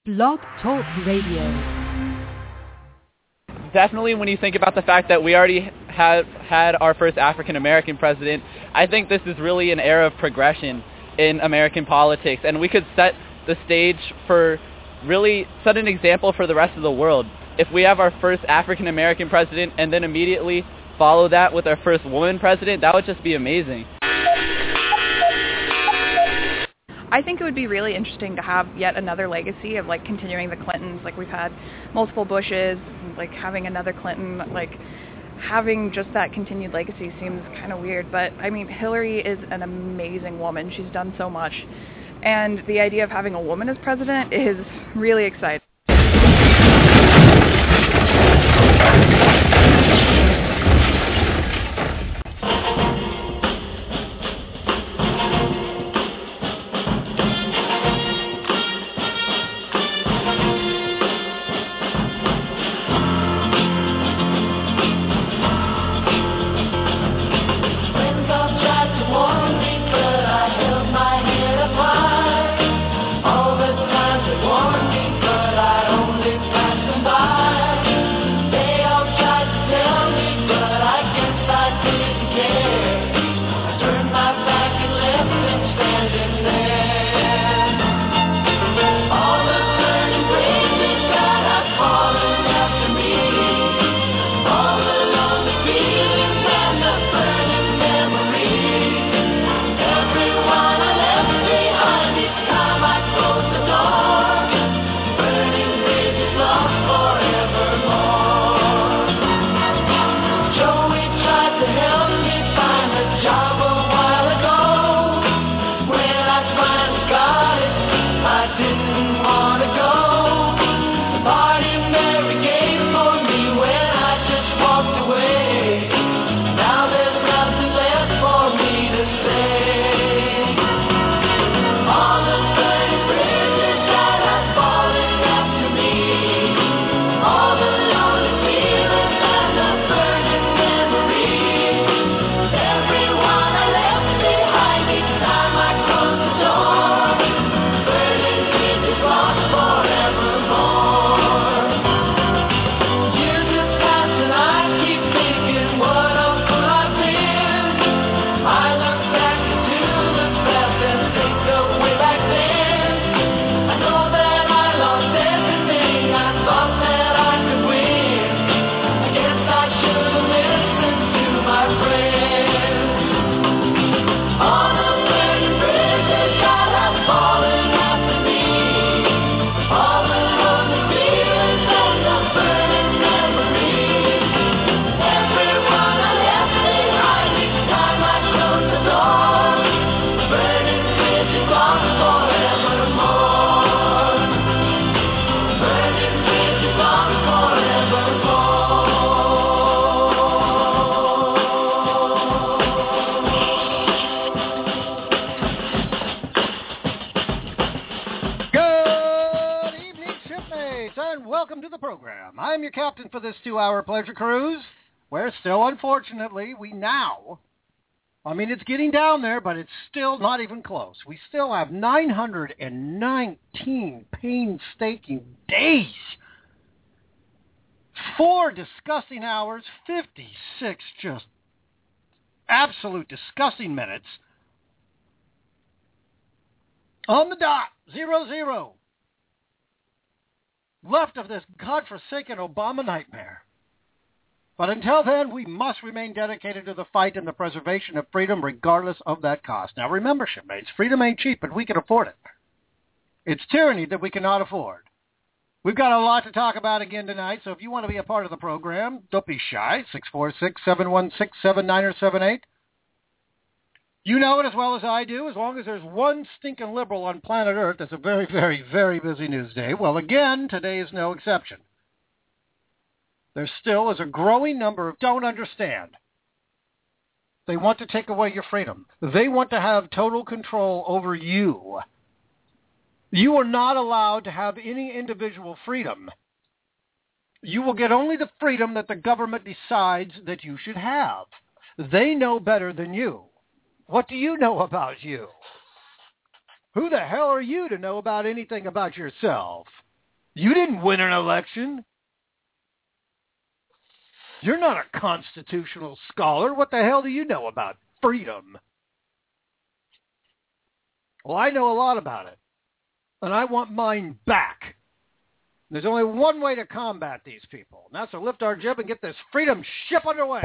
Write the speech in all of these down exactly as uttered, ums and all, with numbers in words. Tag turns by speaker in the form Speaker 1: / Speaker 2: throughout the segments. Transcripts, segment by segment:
Speaker 1: Blog Talk Radio.
Speaker 2: Definitely when you think about the fact that we already have had our first African American president, I think this is really an era of progression in American politics, and we could set the stage for really set an example for the rest of the world. If we have our first African American president and then immediately follow that with our first woman president, that would just be amazing.
Speaker 3: I think it would be really interesting to have yet another legacy of like continuing the Clintons. Like we've had multiple Bushes, like having another Clinton, like having just that continued legacy seems kind of weird. But I mean, Hillary is an amazing woman. She's done so much. And the idea of having a woman as president is really exciting.
Speaker 4: For this two-hour pleasure cruise, where still, unfortunately, we now, I mean, it's getting down there, but it's still not even close. We still have nine hundred nineteen painstaking days, four disgusting hours, fifty-six just absolute disgusting minutes on the dot, zero, zero. Left of this godforsaken Obama nightmare. But until then, we must remain dedicated to the fight and the preservation of freedom regardless of that cost. Now remember, shipmates, freedom ain't cheap, but we can afford it. It's tyranny that we cannot afford. We've got a lot to talk about again tonight, so if you want to be a part of the program, don't be shy, six four six, seven one six, seven nine or seven eight. You know it as well as I do. As long as there's one stinking liberal on planet Earth, it's a very, very, very busy news day. Well, again, today is no exception. There still is a growing number of don't understand. They want to take away your freedom. They want to have total control over you. You are not allowed to have any individual freedom. You will get only the freedom that the government decides that you should have. They know better than you. What do you know about you? Who the hell are you to know about anything about yourself? You didn't win an election. You're not a constitutional scholar. What the hell do you know about freedom? Well, I know a lot about it, and I want mine back. There's only one way to combat these people, and that's to lift our jib and get this freedom ship underway.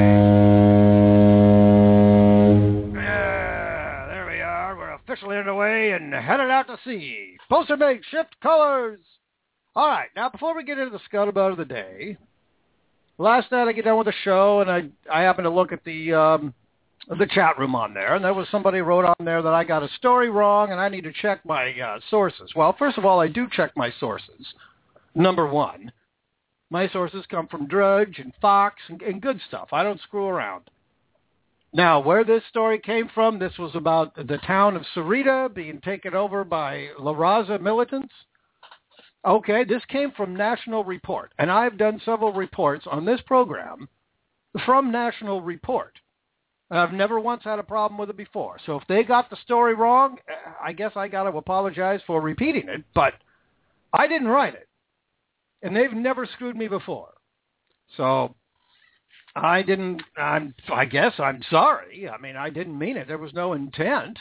Speaker 4: Yeah, there we are. We're officially underway and headed out to sea. Poster mate, shift colors. All right, now before we get into the scuttlebutt of the day, last night I get done with the show, and I I happened to look at the um, the chat room on there, and there was somebody wrote on there that I got a story wrong, and I need to check my uh, sources. Well, first of all, I do check my sources. Number one, my sources come from Drudge and Fox and, and good stuff. I don't screw around. Now, where this story came from, this was about the town of Sarita being taken over by La Raza militants. Okay, this came from National Report, and I've done several reports on this program from National Report. I've never once had a problem with it before. So if they got the story wrong, I guess I got to apologize for repeating it, but I didn't write it. And they've never screwed me before. So I didn't, I'm, I guess I'm sorry. I mean, I didn't mean it. There was no intent.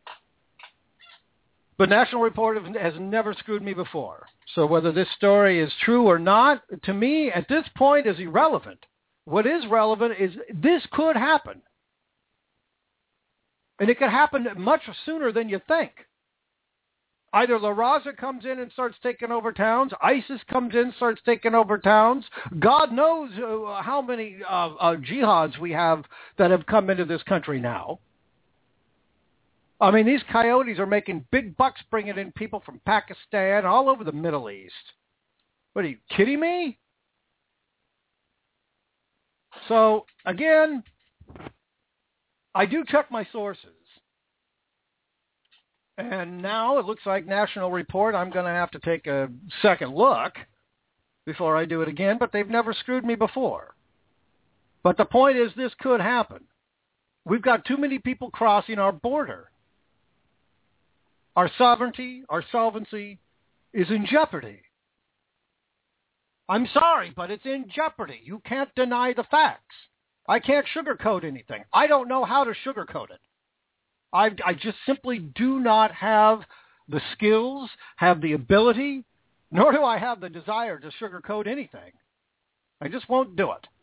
Speaker 4: But National Report has never screwed me before. So whether this story is true or not, to me, at this point, is irrelevant. What is relevant is this could happen. And it could happen much sooner than you think. Either La Raza comes in and starts taking over towns. ISIS comes in, starts taking over towns. God knows uh, how many uh, uh, jihads we have that have come into this country now. I mean, these coyotes are making big bucks bringing in people from Pakistan, all over the Middle East. What, are you kidding me? So, again, I do check my sources. And now it looks like National Report, I'm going to have to take a second look before I do it again, but they've never screwed me before. But the point is this could happen. We've got too many people crossing our border. Our sovereignty, our solvency is in jeopardy. I'm sorry, but it's in jeopardy. You can't deny the facts. I can't sugarcoat anything. I don't know how to sugarcoat it. I, I just simply do not have the skills, have the ability, nor do I have the desire to sugarcoat anything. I just won't do it.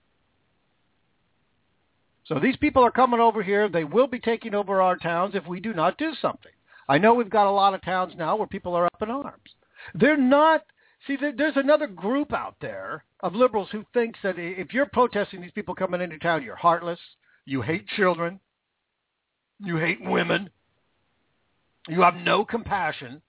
Speaker 4: So these people are coming over here. They will be taking over our towns if we do not do something. I know we've got a lot of towns now where people are up in arms. They're not, see, there's another group out there of liberals who thinks that if you're protesting these people coming into town, you're heartless, you hate children, you hate women. You have no compassion.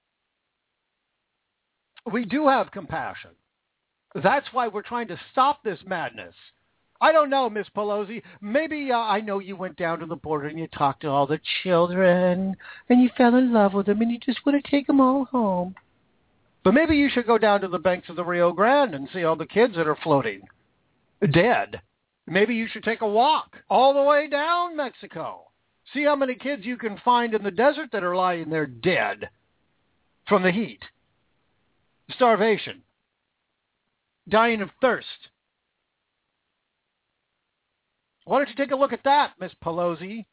Speaker 4: We do have compassion. That's why we're trying to stop this madness. I don't know, Miss Pelosi. Maybe uh, I know you went down to the border and you talked to all the children and you fell in love with them and you just want to take them all home. But maybe you should go down to the banks of the Rio Grande and see all the kids that are floating dead. Maybe you should take a walk all the way down Mexico. See how many kids you can find in the desert that are lying there dead from the heat, starvation, dying of thirst. Why don't you take a look at that, Miss Pelosi?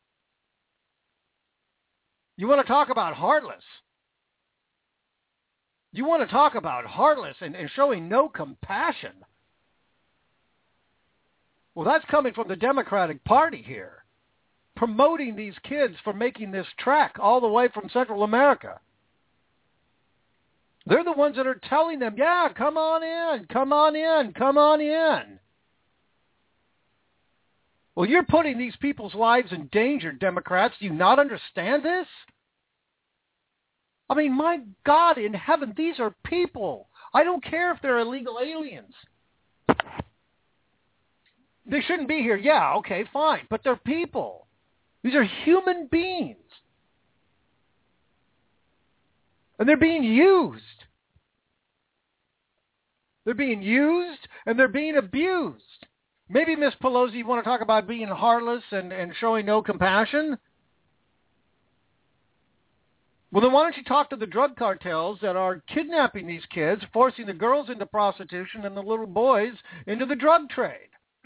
Speaker 4: You want to talk about heartless. You want to talk about heartless and, and showing no compassion. Well, that's coming from the Democratic Party here, promoting these kids for making this trek all the way from Central America. They're the ones that are telling them, yeah, come on in, come on in, come on in. Well, you're putting these people's lives in danger, Democrats. Do you not understand this? I mean, my God in heaven, these are people. I don't care if they're illegal aliens. They shouldn't be here. Yeah, okay, fine. But they're people. These are human beings. And they're being used. They're being used and they're being abused. Maybe, Miss Pelosi, you want to talk about being heartless and, and showing no compassion? Well, then why don't you talk to the drug cartels that are kidnapping these kids, forcing the girls into prostitution and the little boys into the drug trade?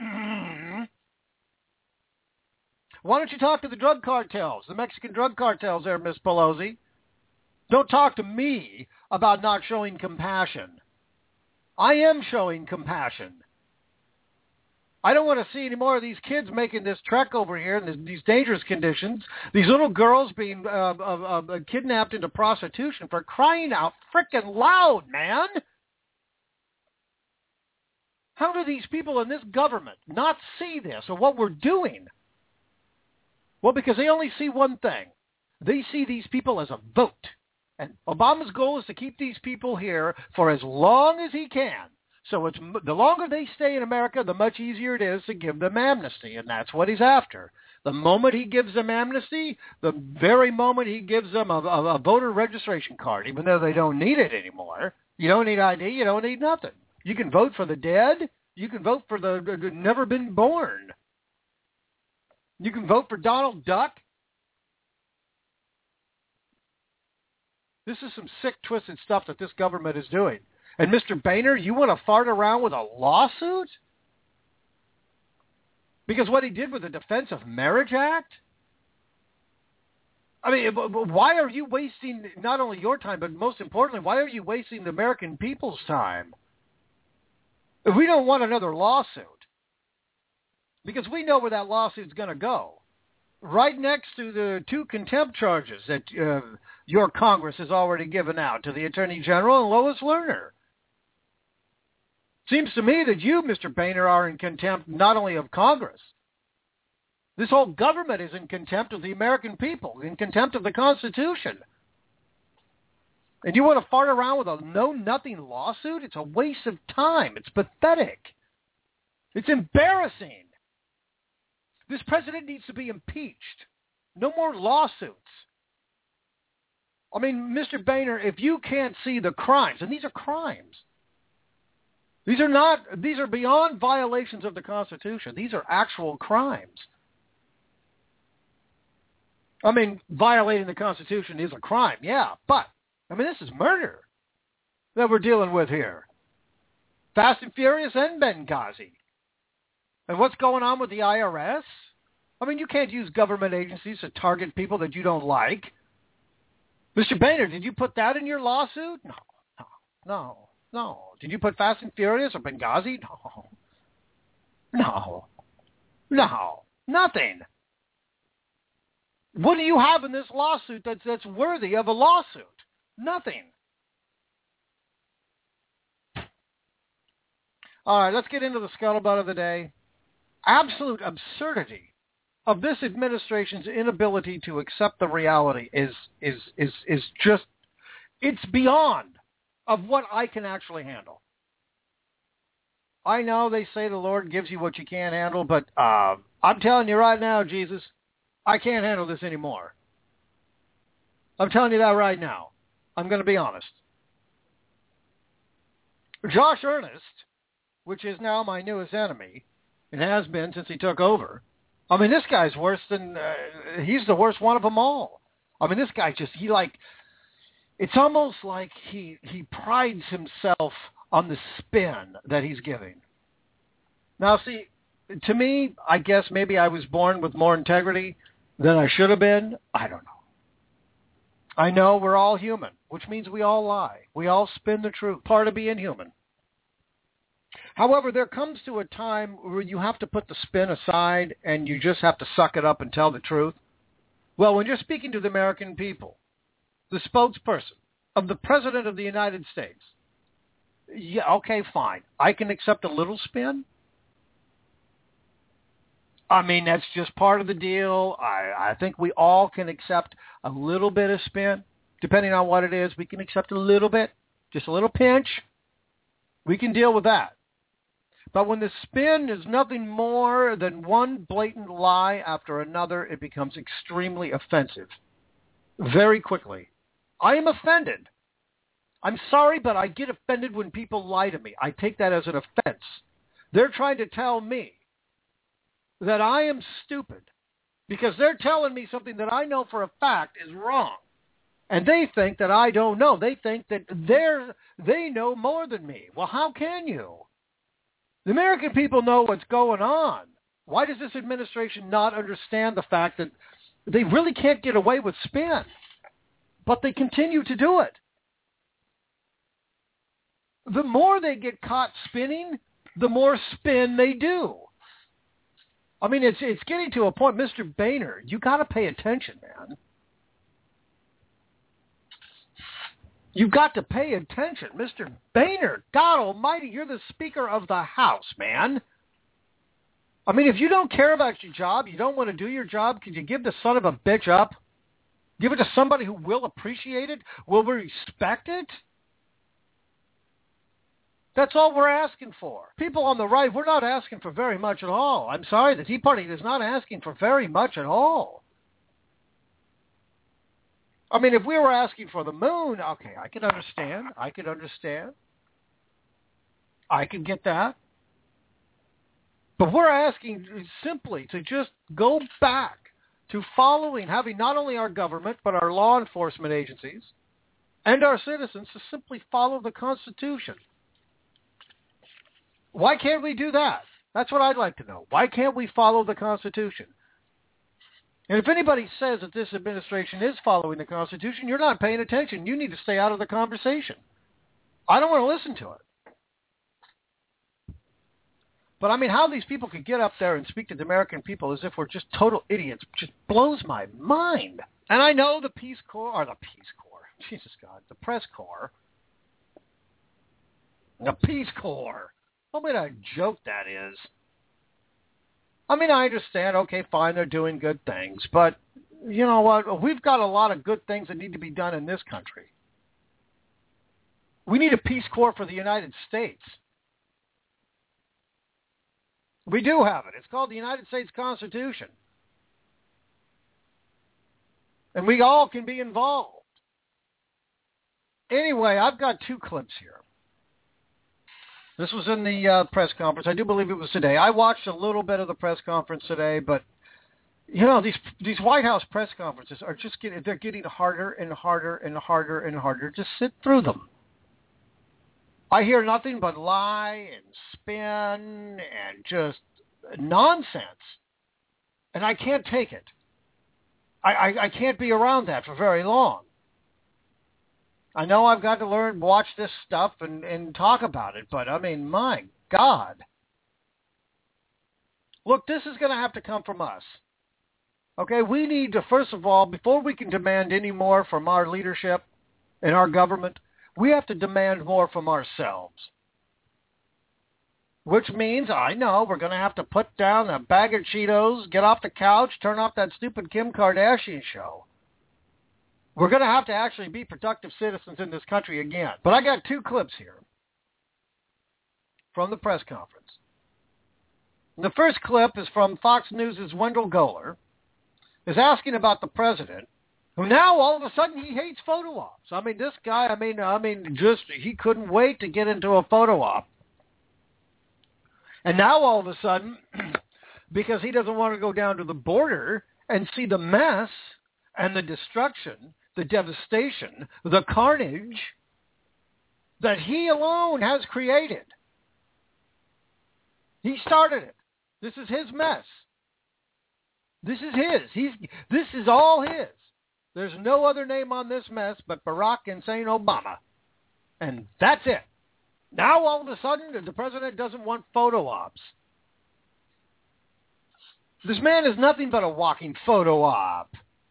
Speaker 4: Why don't you talk to the drug cartels, the Mexican drug cartels there, Miss Pelosi? Don't talk to me about not showing compassion. I am showing compassion. I don't want to see any more of these kids making this trek over here in this, these dangerous conditions, these little girls being uh, uh, uh, kidnapped into prostitution, for crying out frickin' loud, man. How do these people in this government not see this or what we're doing? Well, because they only see one thing. They see these people as a vote. And Obama's goal is to keep these people here for as long as he can. So it's the longer they stay in America, the much easier it is to give them amnesty, and that's what he's after. The moment he gives them amnesty, the very moment he gives them a, a, a voter registration card, even though they don't need it anymore. You don't need I D, you don't need nothing. You can vote for the dead. You can vote for the, the, the never been born. You can vote for Donald Duck. This is some sick, twisted stuff that this government is doing. And Mister Boehner, you want to fart around with a lawsuit? Because what he did with the Defense of Marriage Act? I mean, why are you wasting not only your time, but most importantly, why are you wasting the American people's time? If we don't want another lawsuit, because we know where that lawsuit's going to go. Right next to the two contempt charges that uh, your Congress has already given out to the Attorney General and Lois Lerner. Seems to me that you, Mister Boehner, are in contempt not only of Congress. This whole government is in contempt of the American people, in contempt of the Constitution. And you want to fart around with a know-nothing lawsuit? It's a waste of time. It's pathetic. It's embarrassing. This president needs to be impeached. No more lawsuits. I mean, Mister Boehner, if you can't see the crimes, and these are crimes. These are not, these are beyond violations of the Constitution. These are actual crimes. I mean, violating the Constitution is a crime, yeah, but, I mean, this is murder that we're dealing with here. Fast and Furious and Benghazi. And what's going on with the I R S? I mean, you can't use government agencies to target people that you don't like. Mister Boehner, did you put that in your lawsuit? No, no, no, no. Did you put Fast and Furious or Benghazi? No. No. No. Nothing. What do you have in this lawsuit that's, that's worthy of a lawsuit? Nothing. All right, let's get into the scuttlebutt of the day. Absolute absurdity of this administration's inability to accept the reality is is is is just, it's beyond of what I can actually handle. I know they say the Lord gives you what you can't handle, but uh, I'm telling you right now, Jesus, I can't handle this anymore. I'm telling you that right now. I'm going to be honest. Josh Earnest, which is now my newest enemy, it has been since he took over. I mean, this guy's worse than, uh, he's the worst one of them all. I mean, this guy just, he like, it's almost like he, he prides himself on the spin that he's giving. Now, see, to me, I guess maybe I was born with more integrity than I should have been. I don't know. I know we're all human, which means we all lie. We all spin the truth, part of being human. However, there comes to a time where you have to put the spin aside and you just have to suck it up and tell the truth. Well, when you're speaking to the American people, the spokesperson of the President of the United States, yeah, okay, fine. I can accept a little spin. I mean, that's just part of the deal. I, I think we all can accept a little bit of spin. Depending on what it is, we can accept a little bit, just a little pinch. We can deal with that. But when the spin is nothing more than one blatant lie after another, it becomes extremely offensive very quickly. I am offended. I'm sorry, but I get offended when people lie to me. I take that as an offense. They're trying to tell me that I am stupid because they're telling me something that I know for a fact is wrong. And they think that I don't know. They think that they're, they know more than me. Well, how can you? The American people know what's going on. Why does this administration not understand the fact that they really can't get away with spin, but they continue to do it? The more they get caught spinning, the more spin they do. I mean, it's it's getting to a point, Mister Boehner, you got to pay attention, man. You've got to pay attention. Mister Boehner, God almighty, you're the Speaker of the House, man. I mean, if you don't care about your job, you don't want to do your job, could you give the son of a bitch up? Give it to somebody who will appreciate it, will respect it? That's all we're asking for. People on the right, we're not asking for very much at all. I'm sorry, the Tea Party is not asking for very much at all. I mean, if we were asking for the moon, okay, I could understand. I could understand. I could get that. But we're asking simply to just go back to following, having not only our government, but our law enforcement agencies and our citizens to simply follow the Constitution. Why can't we do that? That's what I'd like to know. Why can't we follow the Constitution? And if anybody says that this administration is following the Constitution, you're not paying attention. You need to stay out of the conversation. I don't want to listen to it. But I mean, how these people could get up there and speak to the American people as if we're just total idiots just blows my mind. And I know the Peace Corps, or the Peace Corps, Jesus God, the Press Corps, the Peace Corps. What a joke that is. I mean, I understand, okay, fine, they're doing good things, but you know what? We've got a lot of good things that need to be done in this country. We need a Peace Corps for the United States. We do have it. It's called the United States Constitution. And we all can be involved. Anyway, I've got two clips here. This was in the uh, press conference. I do believe it was today. I watched a little bit of the press conference today, but you know, these these White House press conferences are just getting, they're getting harder and harder and harder and harder to sit through them. I hear nothing but lie and spin and just nonsense. And I can't take it. I, I, I can't be around that for very long. I know I've got to learn, watch this stuff and, and talk about it, but I mean, my God. Look, this is going to have to come from us. Okay, we need to, first of all, before we can demand any more from our leadership and our government, we have to demand more from ourselves. Which means, I know, we're going to have to put down a bag of Cheetos, get off the couch, turn off that stupid Kim Kardashian show. We're going to have to actually be productive citizens in this country again. But I got two clips here from the press conference. The first clip is from Fox News' Wendell Goler, is asking about the president, who now all of a sudden he hates photo ops. I mean, this guy, I mean, I mean, just he couldn't wait to get into a photo op. And now all of a sudden, because he doesn't want to go down to the border and see the mess and the destruction, the devastation, the carnage that he alone has created. He started it. This is his mess. This is his. He's. This is all his. There's no other name on this mess but Barack Hussein Obama. And that's it. Now all of a sudden the president doesn't want photo ops. This man is nothing but a walking photo op.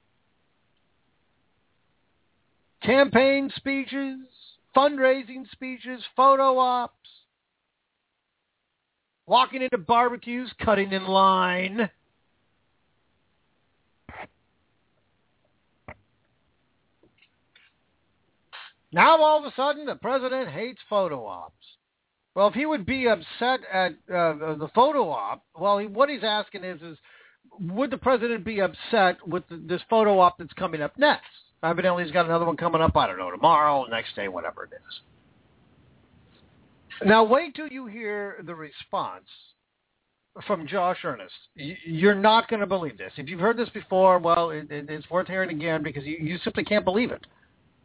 Speaker 4: Campaign speeches, fundraising speeches, photo ops, walking into barbecues, cutting in line. Now all of a sudden the president hates photo ops. Well, if he would be upset at uh, the photo op, well, he, what he's asking is, is, would the president be upset with the, this photo op that's coming up next? Evidently, he's got another one coming up, I don't know, tomorrow, next day, whatever it is. Now, wait till you hear the response from Josh Earnest. You're not going to believe this. If you've heard this before, well, it, it, it's worth hearing again because you, you simply can't believe it.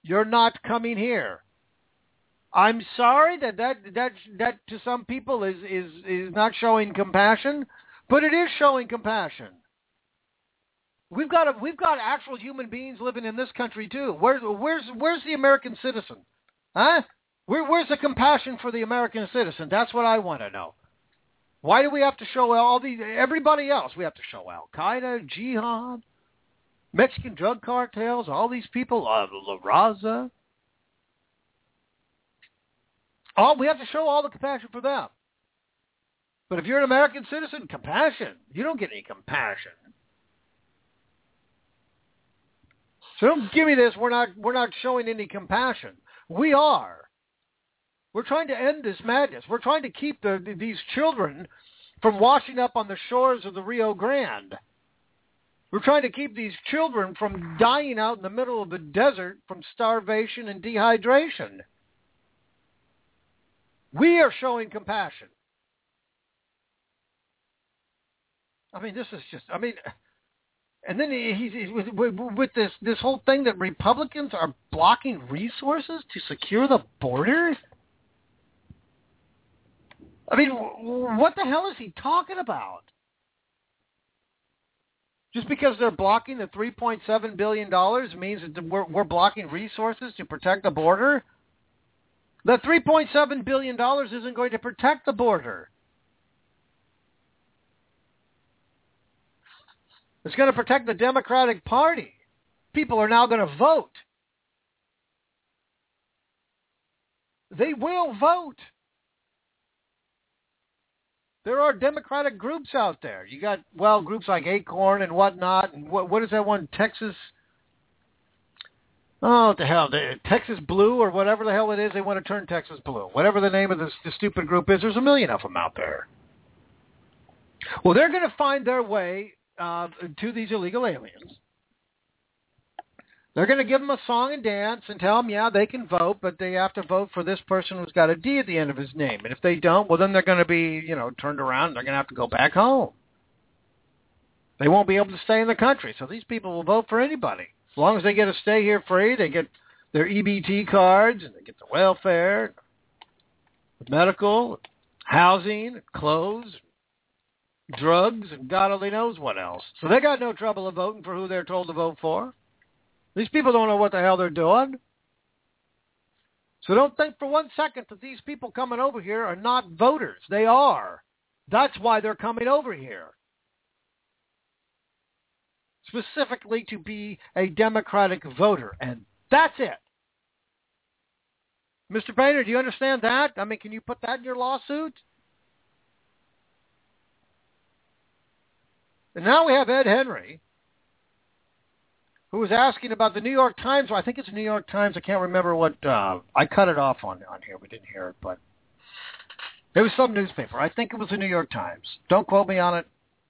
Speaker 4: You're not coming here. I'm sorry that that, that, that to some people is, is, is not showing compassion, but it is showing compassion. We've got a, we've got actual human beings living in this country too. Where's where's where's the American citizen? Huh? Where, where's the compassion for the American citizen? That's what I want to know. Why do we have to show all these, everybody else? We have to show Al-Qaeda, Jihad, Mexican drug cartels, all these people, uh, La Raza. All, we have to show all the compassion for them. But if you're an American citizen, compassion. You don't get any compassion. So don't give me this. We're not, we're not showing any compassion. We are. We're trying to end this madness. We're trying to keep the, these children from washing up on the shores of the Rio Grande. We're trying to keep these children from dying out in the middle of the desert from starvation and dehydration. We are showing compassion. I mean, this is just, I mean, and then he's, he's with, with, with this, this whole thing that Republicans are blocking resources to secure the border. I mean, what the hell is he talking about? Just because they're blocking the three point seven billion dollars means that we're, we're blocking resources to protect the border? The three point seven billion dollars isn't going to protect the border. It's going to protect the Democratic Party. People are now going to vote. They will vote. There are Democratic groups out there. You got, well, groups like Acorn and whatnot. And what, what is that one? Texas? Oh, what the hell? Texas Blue or whatever the hell it is. They want to turn Texas blue. Whatever the name of this, the stupid group is, there's a million of them out there. Well, they're going to find their way uh, to these illegal aliens. They're going to give them a song and dance and tell them, yeah, they can vote, but they have to vote for this person who's got a D at the end of his name. And if they don't, well, then they're going to be, you know, turned around and they're going to have to go back home. They won't be able to stay in the country. So these people will vote for anybody. As long as they get to stay here free, they get their E B T cards and they get the welfare, medical, housing, clothes, drugs, and God only knows what else. So they got no trouble of voting for who they're told to vote for. These people don't know what the hell they're doing. So don't think for one second that these people coming over here are not voters. They are. That's why they're coming over here. Specifically to be a Democratic voter. And that's it. Mister Painter, do you understand that? I mean, can you put that in your lawsuit? And now we have Ed Henry, who was asking about the New York Times. Well, I think it's the New York Times. I can't remember what. Uh, I cut it off on, on here. We didn't hear it, but it was some newspaper. I think it was the New York Times. Don't quote me on it.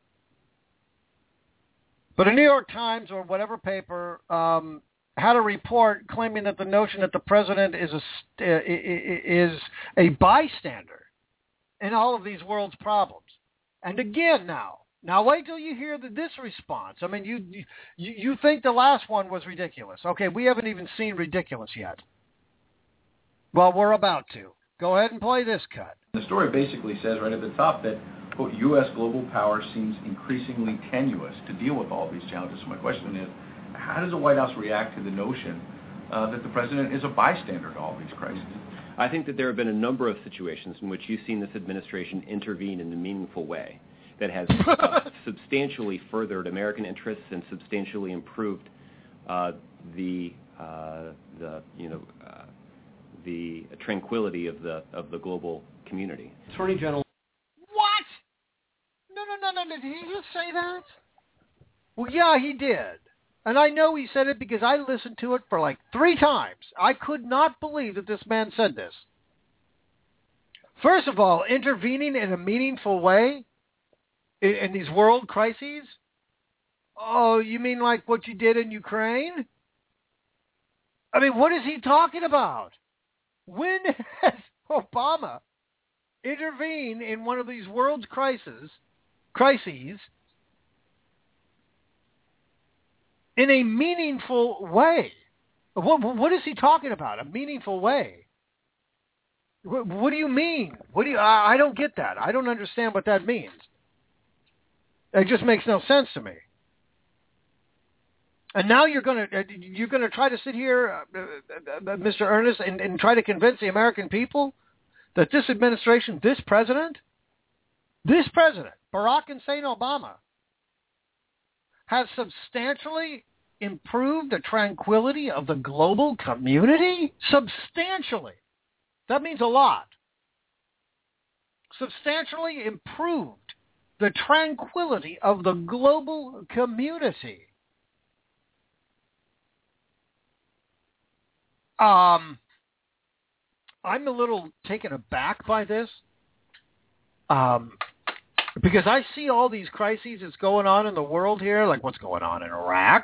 Speaker 4: But the New York Times or whatever paper um, had a report claiming that the notion that the president is a, is a bystander in all of these world's problems. And again now, Now wait till you hear the, this response. I mean, you, you you think the last one was ridiculous. Okay, we haven't even seen ridiculous yet. Well, we're about to. Go ahead and play this cut.
Speaker 5: The story basically says right at the top that, quote, U S global power seems increasingly tenuous to deal with all these challenges. So my question is, how does the White House react to the notion uh, that the president is a bystander to all these crises?
Speaker 6: I think that there have been a number of situations in which you've seen this administration intervene in a meaningful way that has uh, substantially furthered American interests and substantially improved uh, the uh, the you know uh, the tranquility of the of the global community.
Speaker 7: Attorney General.
Speaker 4: What? No, no, no, no, no. Did he just say that? Well, yeah, he did. And I know he said it because I listened to it for like three times. I could not believe that this man said this. First of all, intervening in a meaningful way in, in these world crises? Oh, you mean like what you did in Ukraine? I mean, what is he talking about? When has Obama intervened in one of these world's crises, crises in a meaningful way? What, what is he talking about? A meaningful way? What, what do you mean? What do you? I, I don't get that. I don't understand what that means. It just makes no sense to me. And now you're going to you're going to try to sit here, uh, uh, Mister Ernest, and, and try to convince the American people that this administration, this president, this president, Barack Hussein Obama, has substantially improved the tranquility of the global community? Substantially. That means a lot. Substantially improved the tranquility of the global community. Um, I'm a little taken aback by this. Um, because I see all these crises that's going on in the world here, like what's going on in Iraq,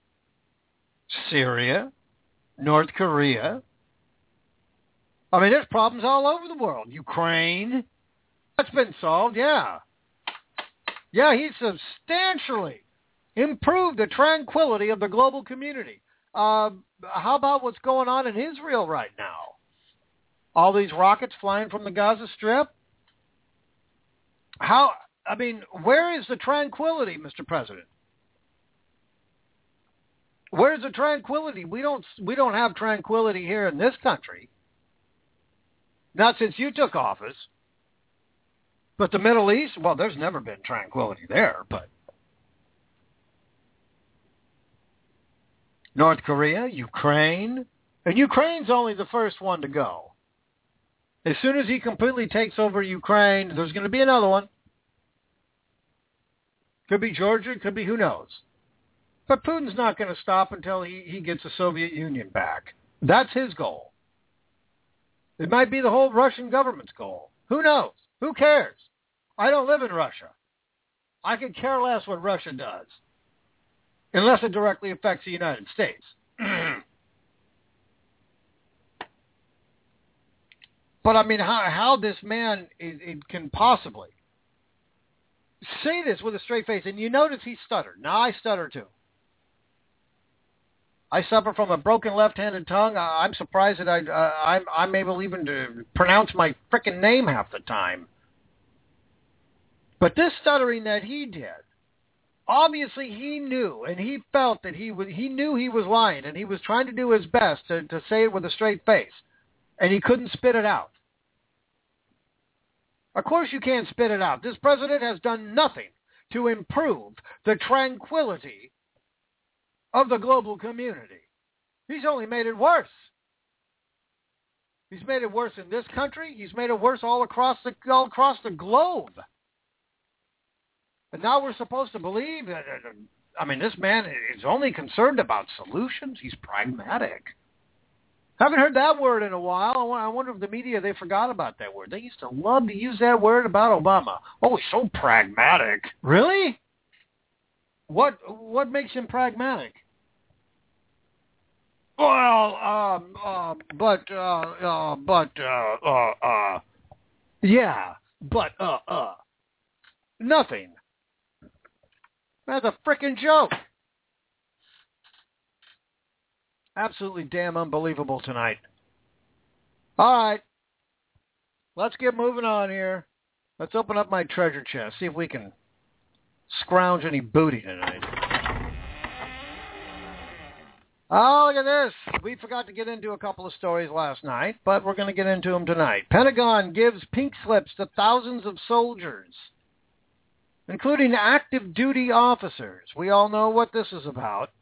Speaker 4: Syria, North Korea. I mean, there's problems all over the world. Ukraine, that's been solved, yeah. Yeah, he's substantially improved the tranquility of the global community. Uh, how about what's going on in Israel right now? All these rockets flying from the Gaza Strip? How, I mean, where is the tranquility, Mister President? Where's the tranquility? We don't we don't have tranquility here in this country. Not since you took office. But the Middle East, well, there's never been tranquility there, but North Korea, Ukraine, and Ukraine's only the first one to go. As soon as he completely takes over Ukraine, there's going to be another one. Could be Georgia, could be who knows. But Putin's not going to stop until he, he gets the Soviet Union back. That's his goal. It might be the whole Russian government's goal. Who knows? Who cares? I don't live in Russia. I could care less what Russia does, unless it directly affects the United States. But I mean, how, how this man it, it can possibly say this with a straight face, and you notice he stuttered. Now I stutter too. I suffer from a broken left-handed tongue. I'm surprised that I, uh, I'm, I'm able even to pronounce my frickin' name half the time. But this stuttering that he did, obviously he knew, and he felt that he was, he knew he was lying, and he was trying to do his best to, to say it with a straight face, and he couldn't spit it out. Of course you can't spit it out. This president has done nothing to improve the tranquility of the global community. He's only made it worse. He's made it worse in this country. He's made it worse all across the all across the globe. And now we're supposed to believe that, I mean, this man is only concerned about solutions. He's pragmatic. Haven't heard that word in a while. I wonder if the media, they forgot about that word. They used to love to use that word about Obama. Oh, he's so pragmatic. Really? What what makes him pragmatic? Well, um, uh, but, uh, uh, but, uh, uh, uh, yeah, but, uh, uh, nothing. That's a frickin' joke. Absolutely damn unbelievable tonight. All right. Let's get moving on here. Let's open up my treasure chest, see if we can scrounge any booty tonight. Oh, look at this. We forgot to get into a couple of stories last night, but we're going to get into them tonight. Pentagon gives pink slips to thousands of soldiers, including active duty officers. We all know what this is about.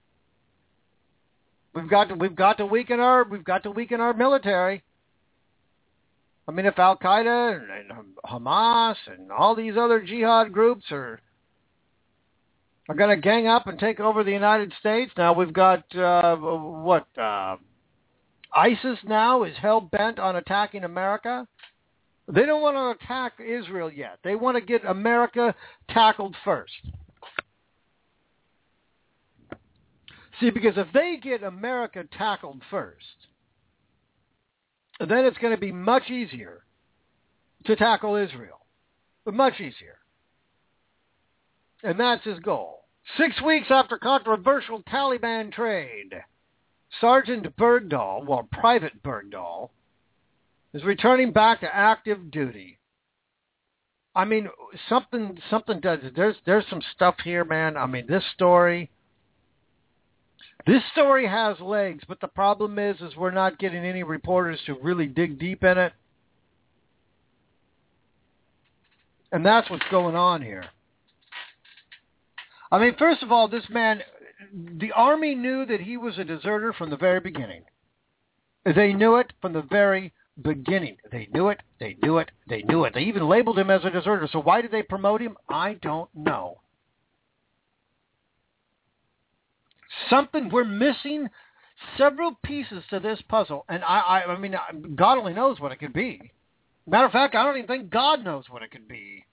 Speaker 4: We've got to we've got to weaken our we've got to weaken our military. I mean, if Al Qaeda and, and Hamas and all these other jihad groups are are going to gang up and take over the United States, now we've got uh, what uh, ISIS now is hell bent on attacking America. They don't want to attack Israel yet. They want to get America tackled first. See, because if they get America tackled first, then it's going to be much easier to tackle Israel. Much easier. And that's his goal. Six weeks after controversial Taliban trade, Sergeant Bergdahl, well, Private Bergdahl, is returning back to active duty. I mean, something, something does. There's, there's some stuff here, man. I mean, this story, this story has legs, but the problem is, is we're not getting any reporters to really dig deep in it. And that's what's going on here. I mean, first of all, this man, the Army knew that he was a deserter from the very beginning. They knew it from the very beginning. They knew it, they knew it, they knew it. They even labeled him as a deserter. So why did they promote him? I don't know. Something, we're missing several pieces to this puzzle. And I, I, I mean, God only knows what it could be. Matter of fact, I don't even think God knows what it could be.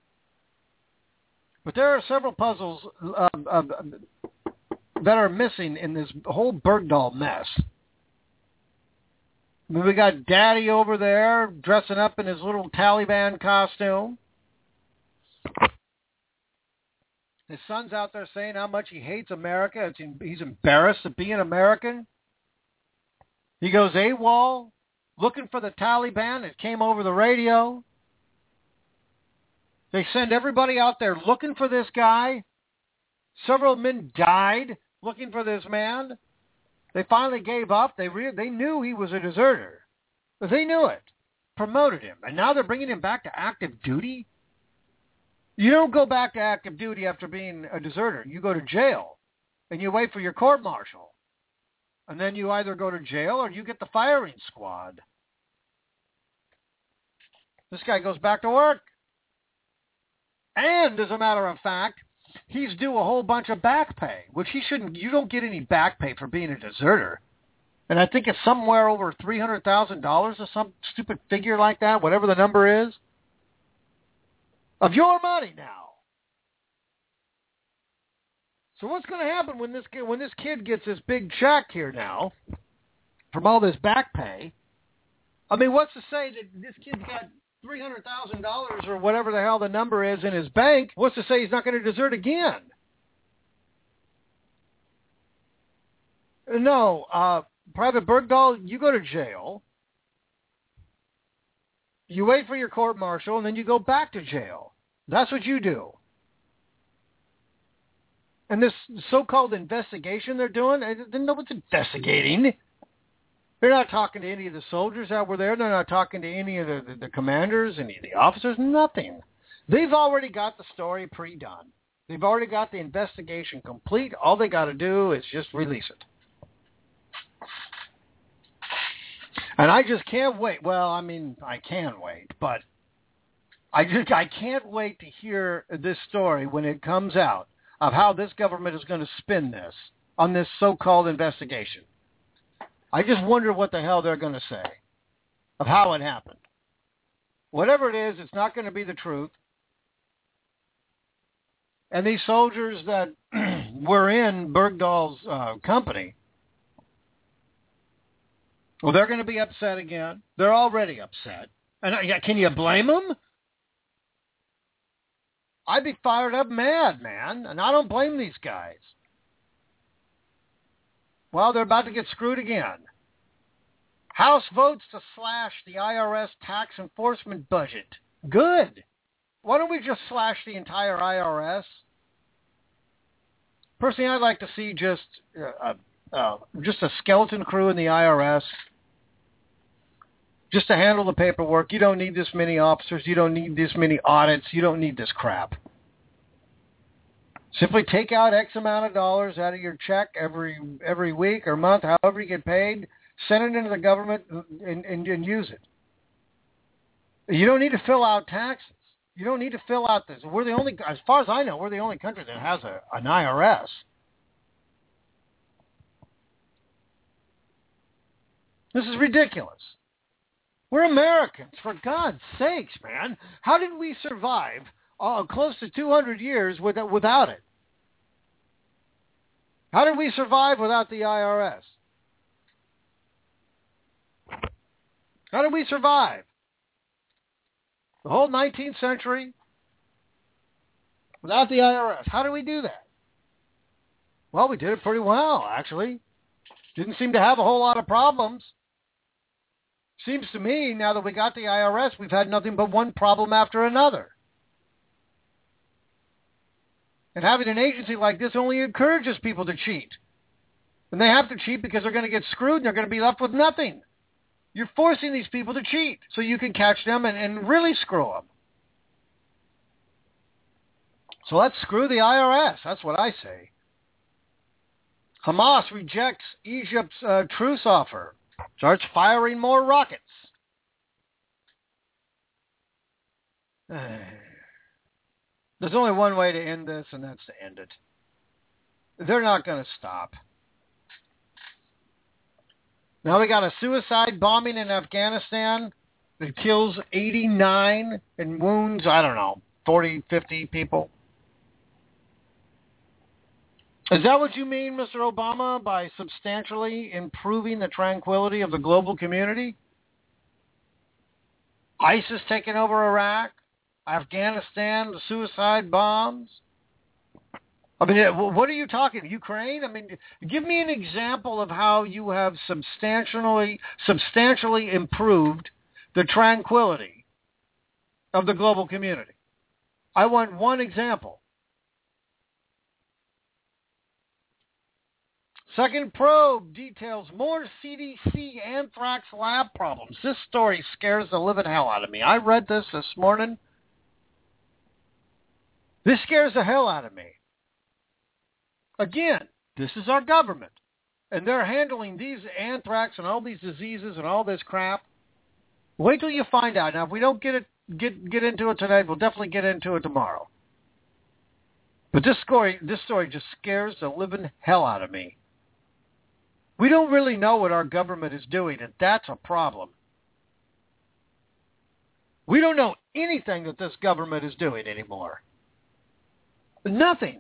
Speaker 4: But there are several puzzles uh, uh, that are missing in this whole Bergdahl mess. I mean, we got Daddy over there dressing up in his little Taliban costume. His son's out there saying how much he hates America. It's, he's embarrassed to be an American. He goes AWOL, looking for the Taliban. It came over the radio. They send everybody out there looking for this guy. Several men died looking for this man. They finally gave up. They re- they knew he was a deserter. But they knew it. Promoted him. And now they're bringing him back to active duty? You don't go back to active duty after being a deserter. You go to jail. And you wait for your court-martial. And then you either go to jail or you get the firing squad. This guy goes back to work. And, as a matter of fact, he's due a whole bunch of back pay, which he shouldn't. You don't get any back pay for being a deserter. And I think it's somewhere over three hundred thousand dollars or some stupid figure like that, whatever the number is, of your money now. So what's going to happen when this when this kid gets this big check here now from all this back pay? I mean, what's to say that this kid's got three hundred thousand dollars or whatever the hell the number is in his bank? What's to say he's not going to desert again? No, uh, Private Bergdahl, you go to jail. You wait for your court-martial, and then you go back to jail. That's what you do. And this so-called investigation they're doing, nobody's investigating. They're not talking to any of the soldiers that were there. They're not talking to any of the, the, the commanders, any of the officers, nothing. They've already got the story pre-done. They've already got the investigation complete. All they got to do is just release it. And I just can't wait. Well, I mean, I can wait, but I just I can't wait to hear this story when it comes out of how this government is going to spin this on this so-called investigation. I just wonder what the hell they're going to say of how it happened. Whatever it is, it's not going to be the truth. And these soldiers that were in Bergdahl's uh, company, well, they're going to be upset again. They're already upset. And uh, can you blame them? I'd be fired up mad, man. And I don't blame these guys. Well, they're about to get screwed again. House votes to slash the I R S tax enforcement budget. Good. Why don't we just slash the entire I R S? Personally, I'd like to see just uh, uh, just a skeleton crew in the I R S just to handle the paperwork. You don't need this many officers. You don't need this many audits. You don't need this crap. Simply take out X amount of dollars out of your check every every week or month, however you get paid, send it into the government and, and, and use it. You don't need to fill out taxes. You don't need to fill out this. We're the only, as far as I know, we're the only country that has a, an I R S. This is ridiculous. We're Americans, for God's sakes, man. How did we survive uh, close to two hundred years with, without it? How did we survive without the I R S? How did we survive? The whole nineteenth century without the I R S. How did we do that? Well, we did it pretty well, actually. Didn't seem to have a whole lot of problems. Seems to me, now that we got the I R S, we've had nothing but one problem after another. And having an agency like this only encourages people to cheat. And they have to cheat because they're going to get screwed and they're going to be left with nothing. You're forcing these people to cheat so you can catch them and, and really screw them. So let's screw the I R S. That's what I say. Hamas rejects Egypt's uh, truce offer. Starts firing more rockets. There's only one way to end this, and that's to end it. They're not going to stop. Now we got a suicide bombing in Afghanistan that kills eighty-nine and wounds, I don't know, forty, fifty people. Is that what you mean, Mister Obama, by substantially improving the tranquility of the global community? ISIS taking over Iraq, Afghanistan, the suicide bombs. I mean, what are you talking? Ukraine? I mean, give me an example of how you have substantially, substantially improved the tranquility of the global community. I want one example. Second probe details more C D C anthrax lab problems. This story scares the living hell out of me. I read this this morning. This scares the hell out of me. Again, this is our government. And they're handling these anthrax and all these diseases and all this crap. Wait till you find out. Now, if we don't get it, get get into it tonight, we'll definitely get into it tomorrow. But this story, this story just scares the living hell out of me. We don't really know what our government is doing, and that's a problem. We don't know anything that this government is doing anymore. Nothing.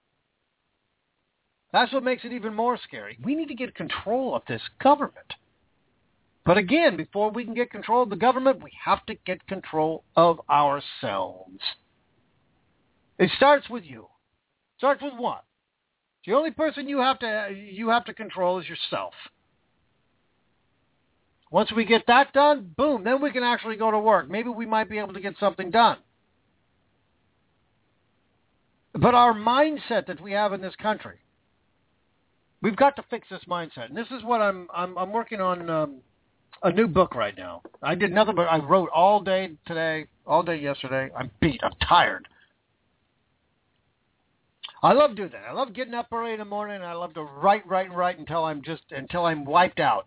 Speaker 4: That's what makes it even more scary. We need to get control of this government. But again, before we can get control of the government, we have to get control of ourselves. It starts with you. It starts with what? The only person you have to you have to control is yourself. Once we get that done, boom, then we can actually go to work. Maybe we might be able to get something done. But our mindset that we have in this country, we've got to fix this mindset. And this is what I'm I'm, I'm working on um, a new book right now. I did nothing but I wrote all day today, all day yesterday. I'm beat. I'm tired. I love doing that. I love getting up early in the morning, and I love to write, write, write until I'm just until I'm wiped out.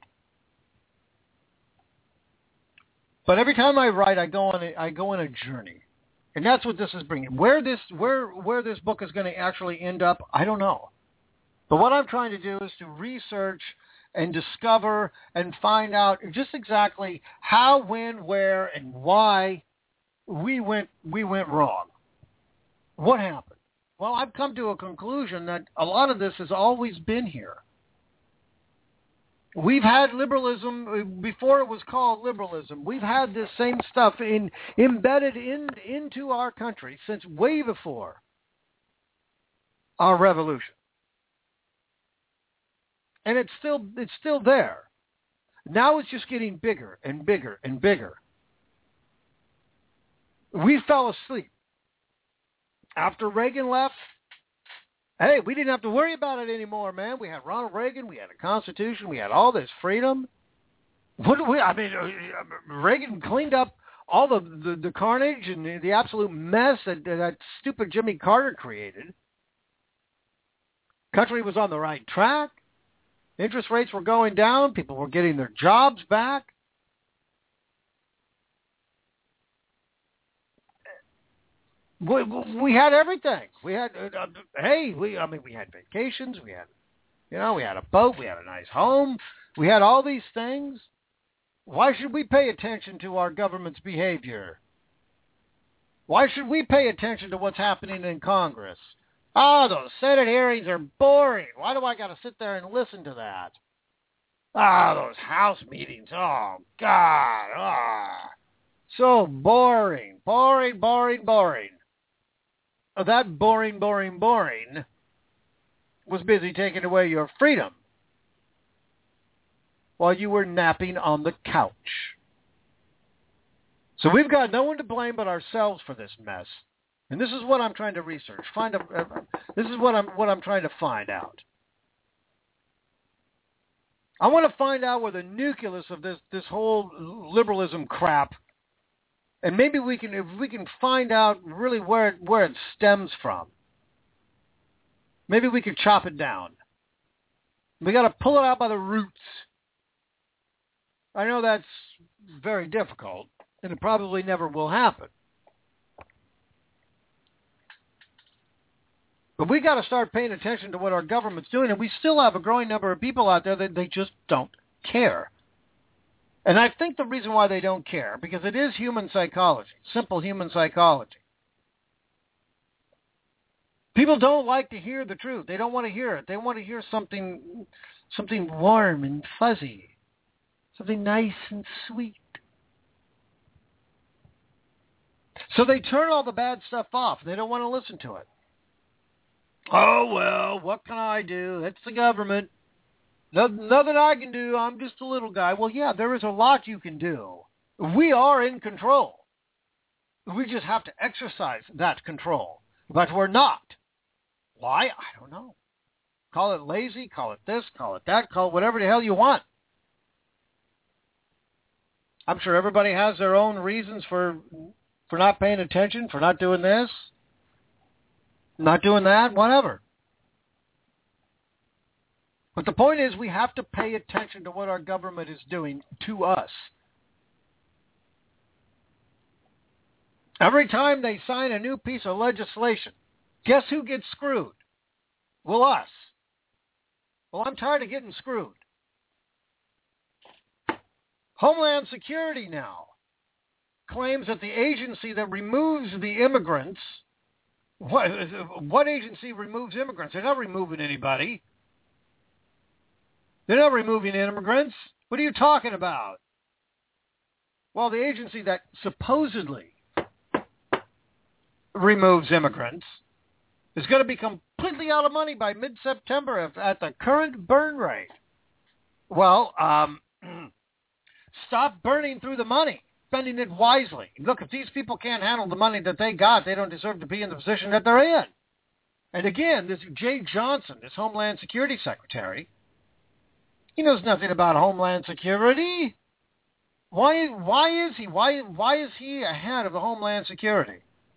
Speaker 4: But every time I write, I go on a, I go on a journey, and that's what this is bringing. Where this where where this book is going to actually end up, I don't know. But what I'm trying to do is to research and discover and find out just exactly how, when, where, and why we went we went wrong. What happened? Well, I've come to a conclusion that a lot of this has always been here. We've had liberalism before it was called liberalism. We've had this same stuff in, embedded in, into our country since way before our revolution. And it's still it's still there. Now it's just getting bigger and bigger and bigger. We fell asleep. After Reagan left, hey, we didn't have to worry about it anymore, man. We had Ronald Reagan. We had a Constitution. We had all this freedom. What do we? I mean, Reagan cleaned up all the, the, the carnage and the, the absolute mess that, that stupid Jimmy Carter created. Country was on the right track. Interest rates were going down. People were getting their jobs back. We, we had everything. We had, uh, hey, we, I mean, we had vacations. We had, you know, we had a boat. We had a nice home. We had all these things. Why should we pay attention to our government's behavior? Why should we pay attention to what's happening in Congress? Oh, those Senate hearings are boring. Why do I got to sit there and listen to that? Ah, oh, those House meetings. Oh, God. Ah, so boring. Boring, boring, boring. That boring, boring, boring was busy taking away your freedom. while you were napping on the couch. So we've got no one to blame but ourselves for this mess. And this is what I'm trying to research. Find a, uh, this is what I'm what I'm trying to find out. I want to find out where the nucleus of this this whole liberalism crap, and maybe we can if we can find out really where it, where it stems from. Maybe we can chop it down. We got to pull it out by the roots. I know that's very difficult, and it probably never will happen. But we got to start paying attention to what our government's doing, and we still have a growing number of people out there that they just don't care. And I think the reason why they don't care, because it is human psychology, simple human psychology. People don't like to hear the truth. They don't want to hear it. They want to hear something, something warm and fuzzy, something nice and sweet. So they turn all the bad stuff off. They don't want to listen to it. Oh, well, what can I do? It's the government. Nothing, nothing I can do. I'm just a little guy. Well, yeah, there is a lot you can do. We are in control. We just have to exercise that control. But we're not. Why? I don't know. Call it lazy, call it this, call it that, call it whatever the hell you want. I'm sure everybody has their own reasons for for not paying attention, for not doing this. Not doing that, whatever. But the point is we have to pay attention to what our government is doing to us. Every time they sign a new piece of legislation, guess who gets screwed? Well, us. Well, I'm tired of getting screwed. Homeland Security now claims that the agency that removes the immigrants What, what agency removes immigrants? They're not removing anybody. They're not removing immigrants. What are you talking about? Well, the agency that supposedly removes immigrants is going to be completely out of money by mid-September at the current burn rate. Well, um, stop burning through the money. Spending it wisely. Look, if these people can't handle the money that they got, they don't deserve to be in the position that they're in. And again, this Jay Johnson, this Homeland Security Secretary, he knows nothing about Homeland Security. Why? Why is he? Why? Why is he ahead of the Homeland Security?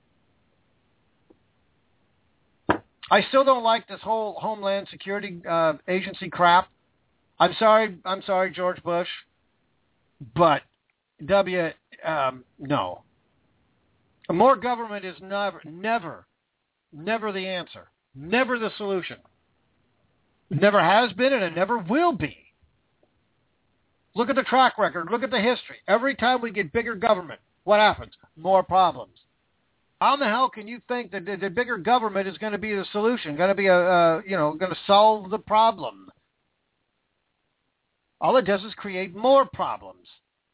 Speaker 4: I still don't like this whole Homeland Security uh, agency crap. I'm sorry. I'm sorry, George Bush, but W, um, no. More government is never, never, never the answer. Never the solution. It never has been and it never will be. Look at the track record. Look at the history. Every time we get bigger government, what happens? More problems. How in the hell can you think that the, the bigger government is going to be the solution, going to be a, uh, you know, going to solve the problem? All it does is create more problems.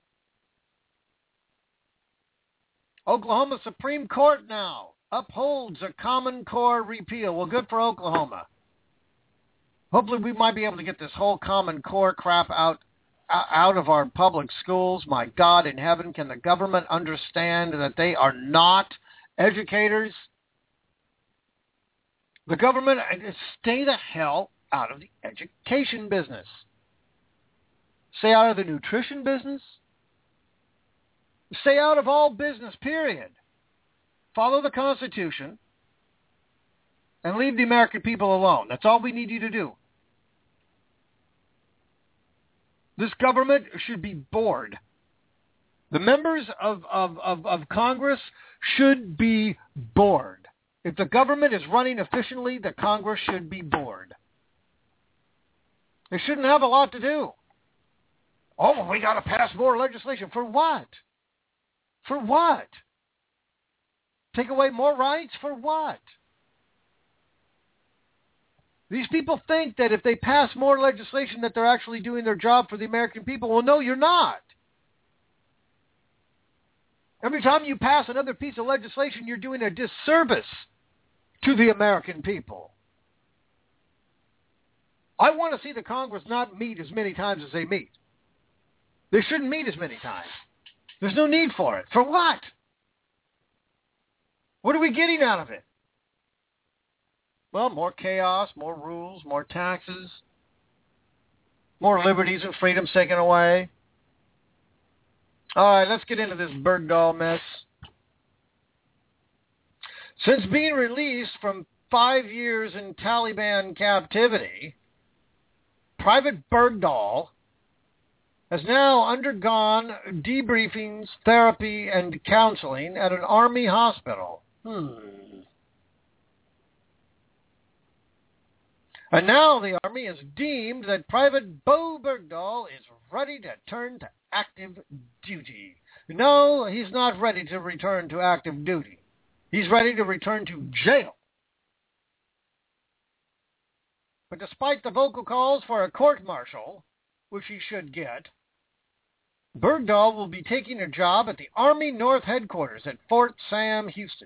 Speaker 4: Oklahoma Supreme Court now upholds a Common Core repeal. Well, good for Oklahoma. Hopefully we might be able to get this whole Common Core crap out out of our public schools. My God in heaven, can the government understand that they are not educators? The government, stay the hell out of the education business. Stay out of the nutrition business. Stay out of all business, period. Follow the Constitution and leave the American people alone. That's all we need you to do. This government should be bored. The members of, of, of, of Congress should be bored. If the government is running efficiently, the Congress should be bored. They shouldn't have a lot to do. Oh, well, we got to pass more legislation. For what? For what? Take away more rights? For what? These people think that if they pass more legislation that they're actually doing their job for the American people. Well, no, you're not. Every time you pass another piece of legislation, you're doing a disservice to the American people. I want to see the Congress not meet as many times as they meet. They shouldn't meet as many times. There's no need for it. For what? What are we getting out of it? Well, more chaos, more rules, more taxes, more liberties and freedoms taken away. All right, let's get into this Bergdahl mess. Since being released from five years in Taliban captivity, Private Bergdahl has now undergone debriefings, therapy, and counseling at an army hospital. Hmm. And now the Army has deemed that Private Bo Bergdahl is ready to turn to active duty. No, he's not ready to return to active duty. He's ready to return to jail. But despite the vocal calls for a court-martial, which he should get, Bergdahl will be taking a job at the Army North Headquarters at Fort Sam Houston.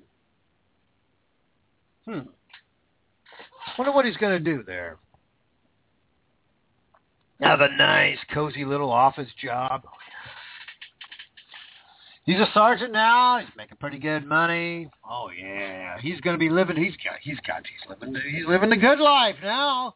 Speaker 4: Hmm. Wonder what he's going to do there. Have a nice, cozy little office job. He's a sergeant now. He's making pretty good money. Oh yeah, he's going to be living. He's got. He's got. He's living. He's living the good life now.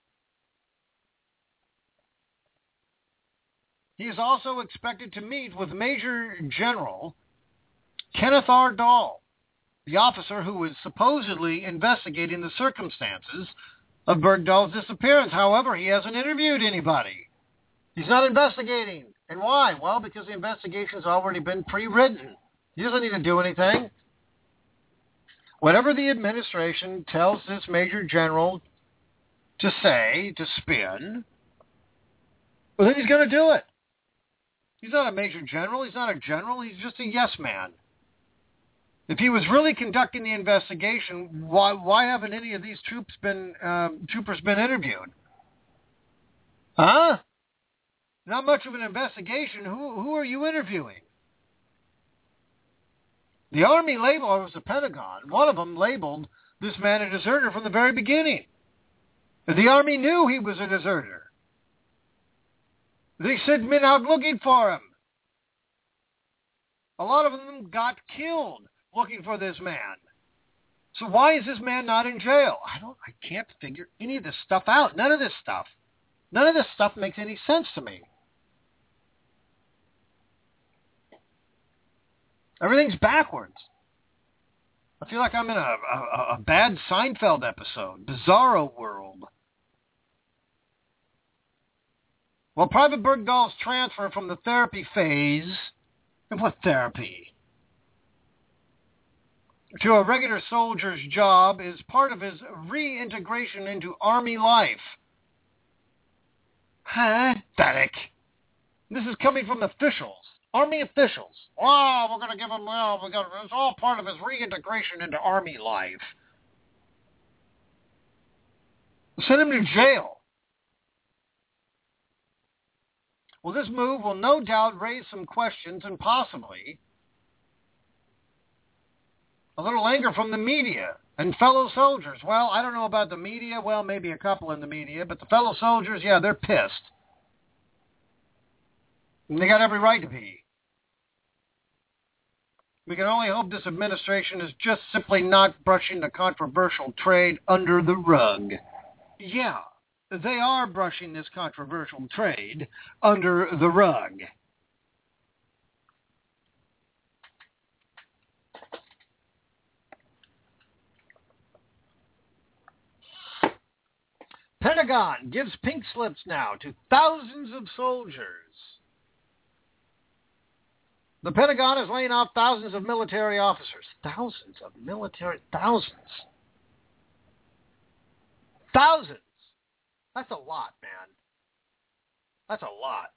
Speaker 4: He is also expected to meet with Major General Kenneth R. Dahl, the officer who was supposedly investigating the circumstances of Bergdahl's disappearance. However, he hasn't interviewed anybody. He's not investigating. And why? Well, because the investigation's already been pre-written. He doesn't need to do anything. Whatever the administration tells this Major General to say, to spin, well, then he's going to do it. He's not a Major General. He's not a general. He's just a yes man. If he was really conducting the investigation, why why haven't any of these troops been um, troopers been interviewed? Huh? Not much of an investigation. Who who are you interviewing? The Army labeled, or it was the Pentagon, one of them labeled this man a deserter from the very beginning. The Army knew he was a deserter. They sent men out looking for him. A lot of them got killed looking for this man. So why is this man not in jail? I don't. I can't figure any of this stuff out. None of this stuff. None of this stuff makes any sense to me. Everything's backwards. I feel like I'm in a, a, a bad Seinfeld episode. Bizarro world. Well, Private Bergdahl's transfer from the therapy phase, and what therapy? To a regular soldier's job is part of his reintegration into Army life. Huh? Pathetic. This is coming from officials. Army officials. Oh, we're going to give him, well, we're gonna, it's all part of his reintegration into Army life. Send him to jail. Well, this move will no doubt raise some questions and possibly a little anger from the media and fellow soldiers. Well, I don't know about the media. Well, maybe a couple in the media, but the fellow soldiers, yeah, they're pissed. And they got every right to be. We can only hope this administration is just simply not brushing the controversial trade under the rug. Yeah, they are brushing this controversial trade under the rug. Pentagon gives pink slips now to thousands of soldiers. The Pentagon is laying off thousands of military officers. Thousands of military... Thousands. Thousands. That's a lot, man. That's a lot.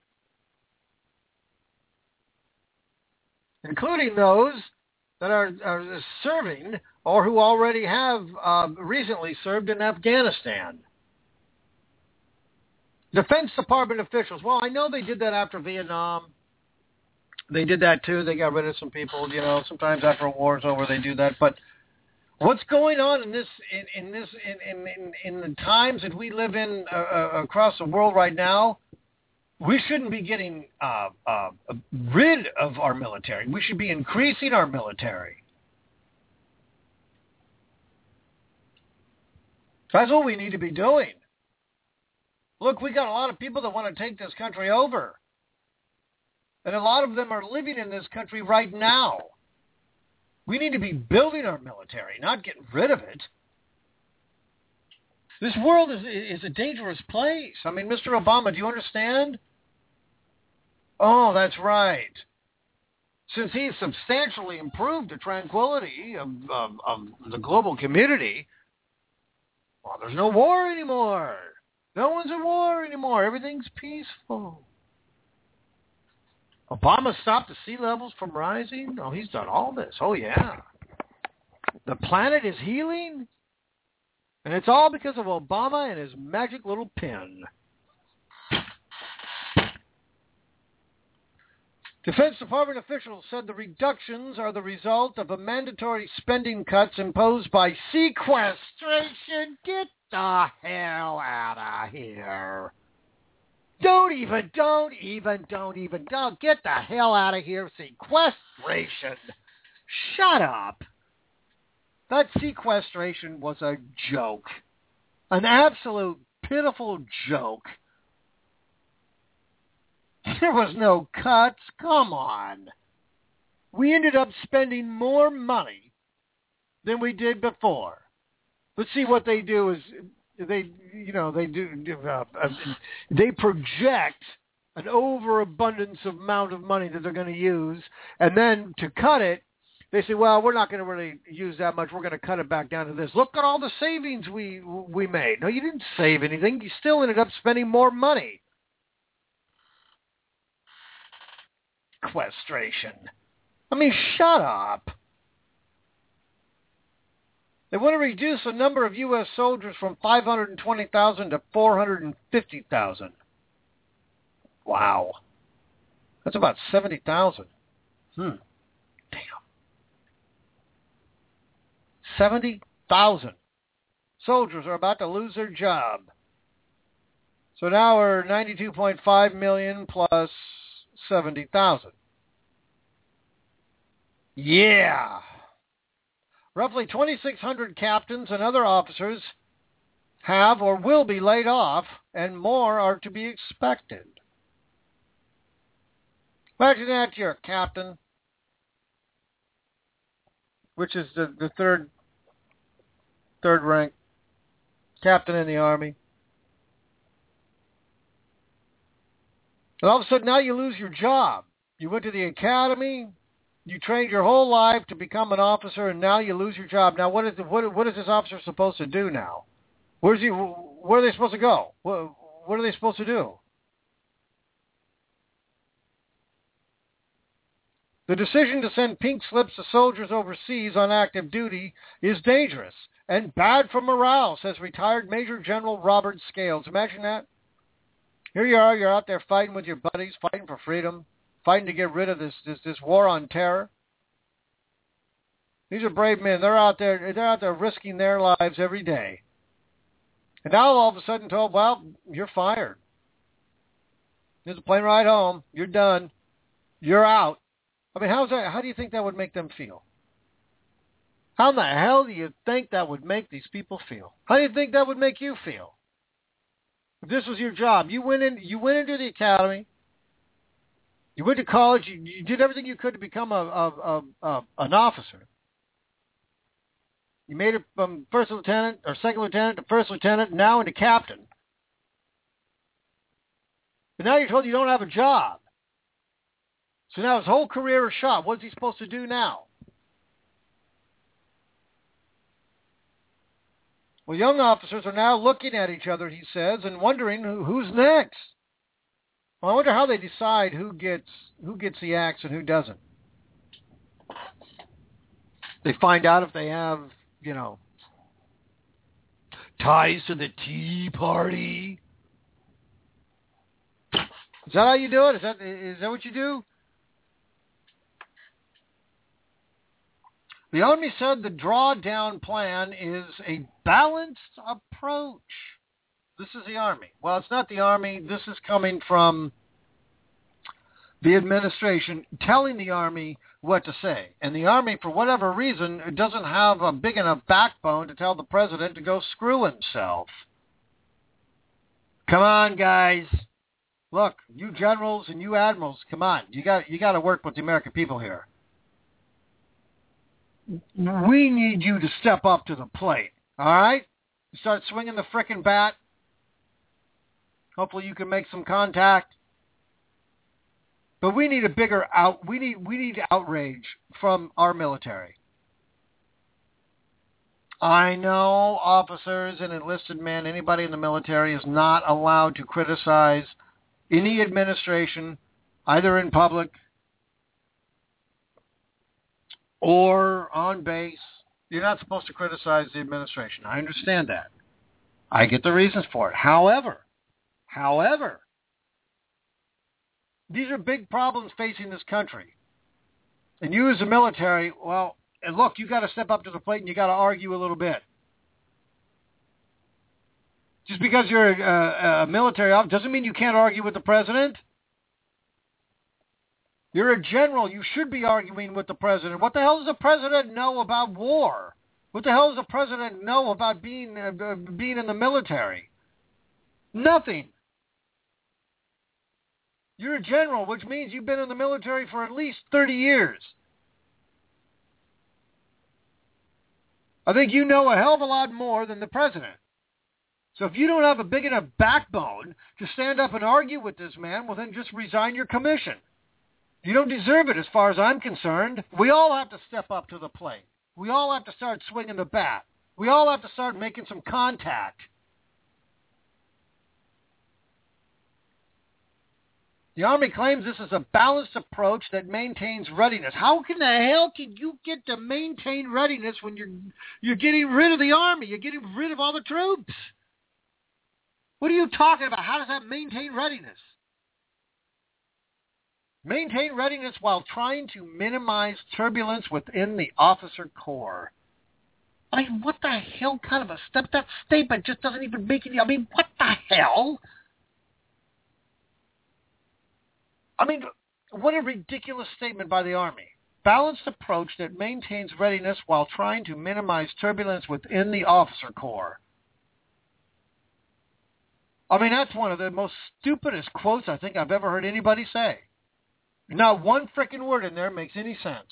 Speaker 4: Including those that are, are serving or who already have uh, recently served in Afghanistan. Defense Department officials. Well, I know they did that after Vietnam. They did that too. They got rid of some people, you know. Sometimes after a war's over, they do that. But what's going on in this, in, in this, in, in, in the times that we live in uh, across the world right now? we shouldn't be getting uh, uh, rid of our military. We should be increasing our military. That's what we need to be doing. Look, we got a lot of people that want to take this country over. And a lot of them are living in this country right now. We need to be building our military, not getting rid of it. This world is is a dangerous place. I mean, Mister Obama, do you understand? Oh, that's right. Since he's substantially improved the tranquility of, of, of the global community, well, there's no war anymore. No one's at war anymore. Everything's peaceful. Obama stopped the sea levels from rising? Oh, he's done all this. Oh, yeah. The planet is healing? And it's all because of Obama and his magic little pen. Defense Department officials said the reductions are the result of a mandatory spending cuts imposed by sequestration. Get the hell out of here. Don't even, don't even, don't even, don't. Get the hell out of here. Sequestration. Shut up. That sequestration was a joke. An absolute pitiful joke. There was no cuts. Come on. We ended up spending more money than we did before. But see, what they do is they, you know, they do, uh, uh, they project an overabundance amount of money that they're going to use, and then to cut it, they say, well, we're not going to really use that much. We're going to cut it back down to this. Look at all the savings we we made. No, you didn't save anything. You still ended up spending more money. Sequestration. I mean, shut up. They want to reduce the number of U S soldiers from five hundred twenty thousand to four hundred fifty thousand. Wow. That's about seventy thousand. Hmm. Damn. seventy thousand soldiers are about to lose their job. So now we're ninety-two point five million plus seventy thousand. Yeah. Roughly twenty-six hundred captains and other officers have or will be laid off, and more are to be expected. Imagine that you're a captain, which is the, the third third rank captain in the Army. And all of a sudden now you lose your job. You went to the academy, you trained your whole life to become an officer, and now you lose your job. Now what is the, what, what is this officer supposed to do now? Where's he? Where are they supposed to go? What, what are they supposed to do? The decision to send pink slips to soldiers overseas on active duty is dangerous and bad for morale, says retired Major General Robert Scales. Imagine that. Here you are, you're out there fighting with your buddies, fighting for freedom, fighting to get rid of this, this, this war on terror. These are brave men. They're out there, they're out there risking their lives every day. And now all of a sudden told, well, you're fired. Here's a plane ride home. You're done. You're out. I mean, how's that? How do you think that would make them feel? How in the hell do you think that would make these people feel? How do you think that would make you feel? If this was your job, you went in, you went into the academy, you went to college, you, you did everything you could to become a, a, a, a an officer. You made it from first lieutenant or second lieutenant to first lieutenant, now into captain. But now you're told you don't have a job. So now his whole career is shot. What's he supposed to do now? Well, young officers are now looking at each other, he says, and wondering who, who's next. Well, I wonder how they decide who gets who gets the axe and who doesn't. They find out if they have, you know, ties to the Tea Party. Is that how you do it? Is that is that what you do? The Army said the drawdown plan is a balanced approach. This is the Army. Well, it's not the Army. This is coming from the administration telling the Army what to say. And the Army, for whatever reason, doesn't have a big enough backbone to tell the president to go screw himself. Come on, guys. Look, you generals and you admirals, come on. You got you got to work with the American people here. We need you to step up to the plate, all right? Start swinging the frickin' bat. Hopefully you can make some contact. But we need a bigger out. We need we need outrage from our military. I know officers and enlisted men, anybody in the military is not allowed to criticize any administration, either in public or on base. You're not supposed to criticize the administration. I understand that. I get the reasons for it. However, however, these are big problems facing this country. And you as a military, well, and look, you got to step up to the plate and you got to argue a little bit. Just because you're a, a military officer doesn't mean you can't argue with the president. You're a general. You should be arguing with the president. What the hell does the president know about war? What the hell does the president know about being uh, being in the military? Nothing. You're a general, which means you've been in the military for at least thirty years. I think you know a hell of a lot more than the president. So if you don't have a big enough backbone to stand up and argue with this man, well, then just resign your commission. You don't deserve it as far as I'm concerned. We all have to step up to the plate. We all have to start swinging the bat. We all have to start making some contact. The Army claims this is a balanced approach that maintains readiness. How can the hell can you get to maintain readiness when you're you're getting rid of the Army? You're getting rid of all the troops. What are you talking about? How does that maintain readiness? Maintain readiness while trying to minimize turbulence within the officer corps. I mean, what the hell kind of a step? That statement just doesn't even make any... I mean, what the hell? I mean, what a ridiculous statement by the Army. Balanced approach that maintains readiness while trying to minimize turbulence within the officer corps. I mean, that's one of the most stupidest quotes I think I've ever heard anybody say. Not one frickin' word in there makes any sense.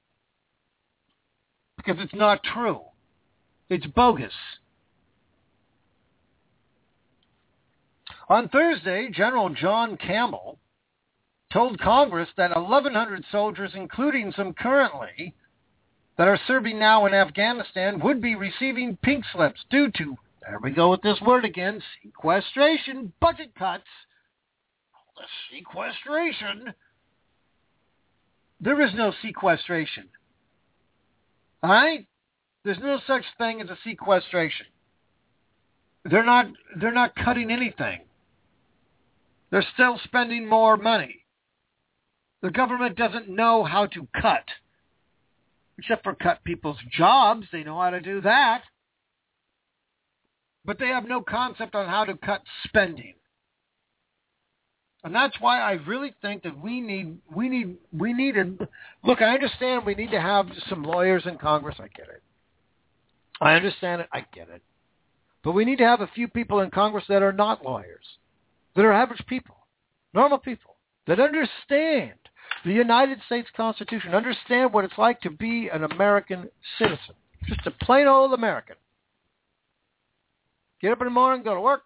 Speaker 4: Because it's not true. It's bogus. On Thursday, General John Campbell told Congress that eleven hundred soldiers, including some currently, that are serving now in Afghanistan, would be receiving pink slips due to, there we go with this word again, sequestration, budget cuts. The sequestration. There is no sequestration. All right? There's no such thing as a sequestration. They're not, they're not cutting anything. They're still spending more money. The government doesn't know how to cut, except for cut people's jobs. They know how to do that. But they have no concept on how to cut spending. And that's why I really think that we need, we need, we need a, look, I understand we need to have some lawyers in Congress. I get it. I understand it. I get it. But we need to have a few people in Congress that are not lawyers, that are average people, normal people, that understand the United States Constitution, understand what it's like to be an American citizen, just a plain old American. Get up in the morning, go to work,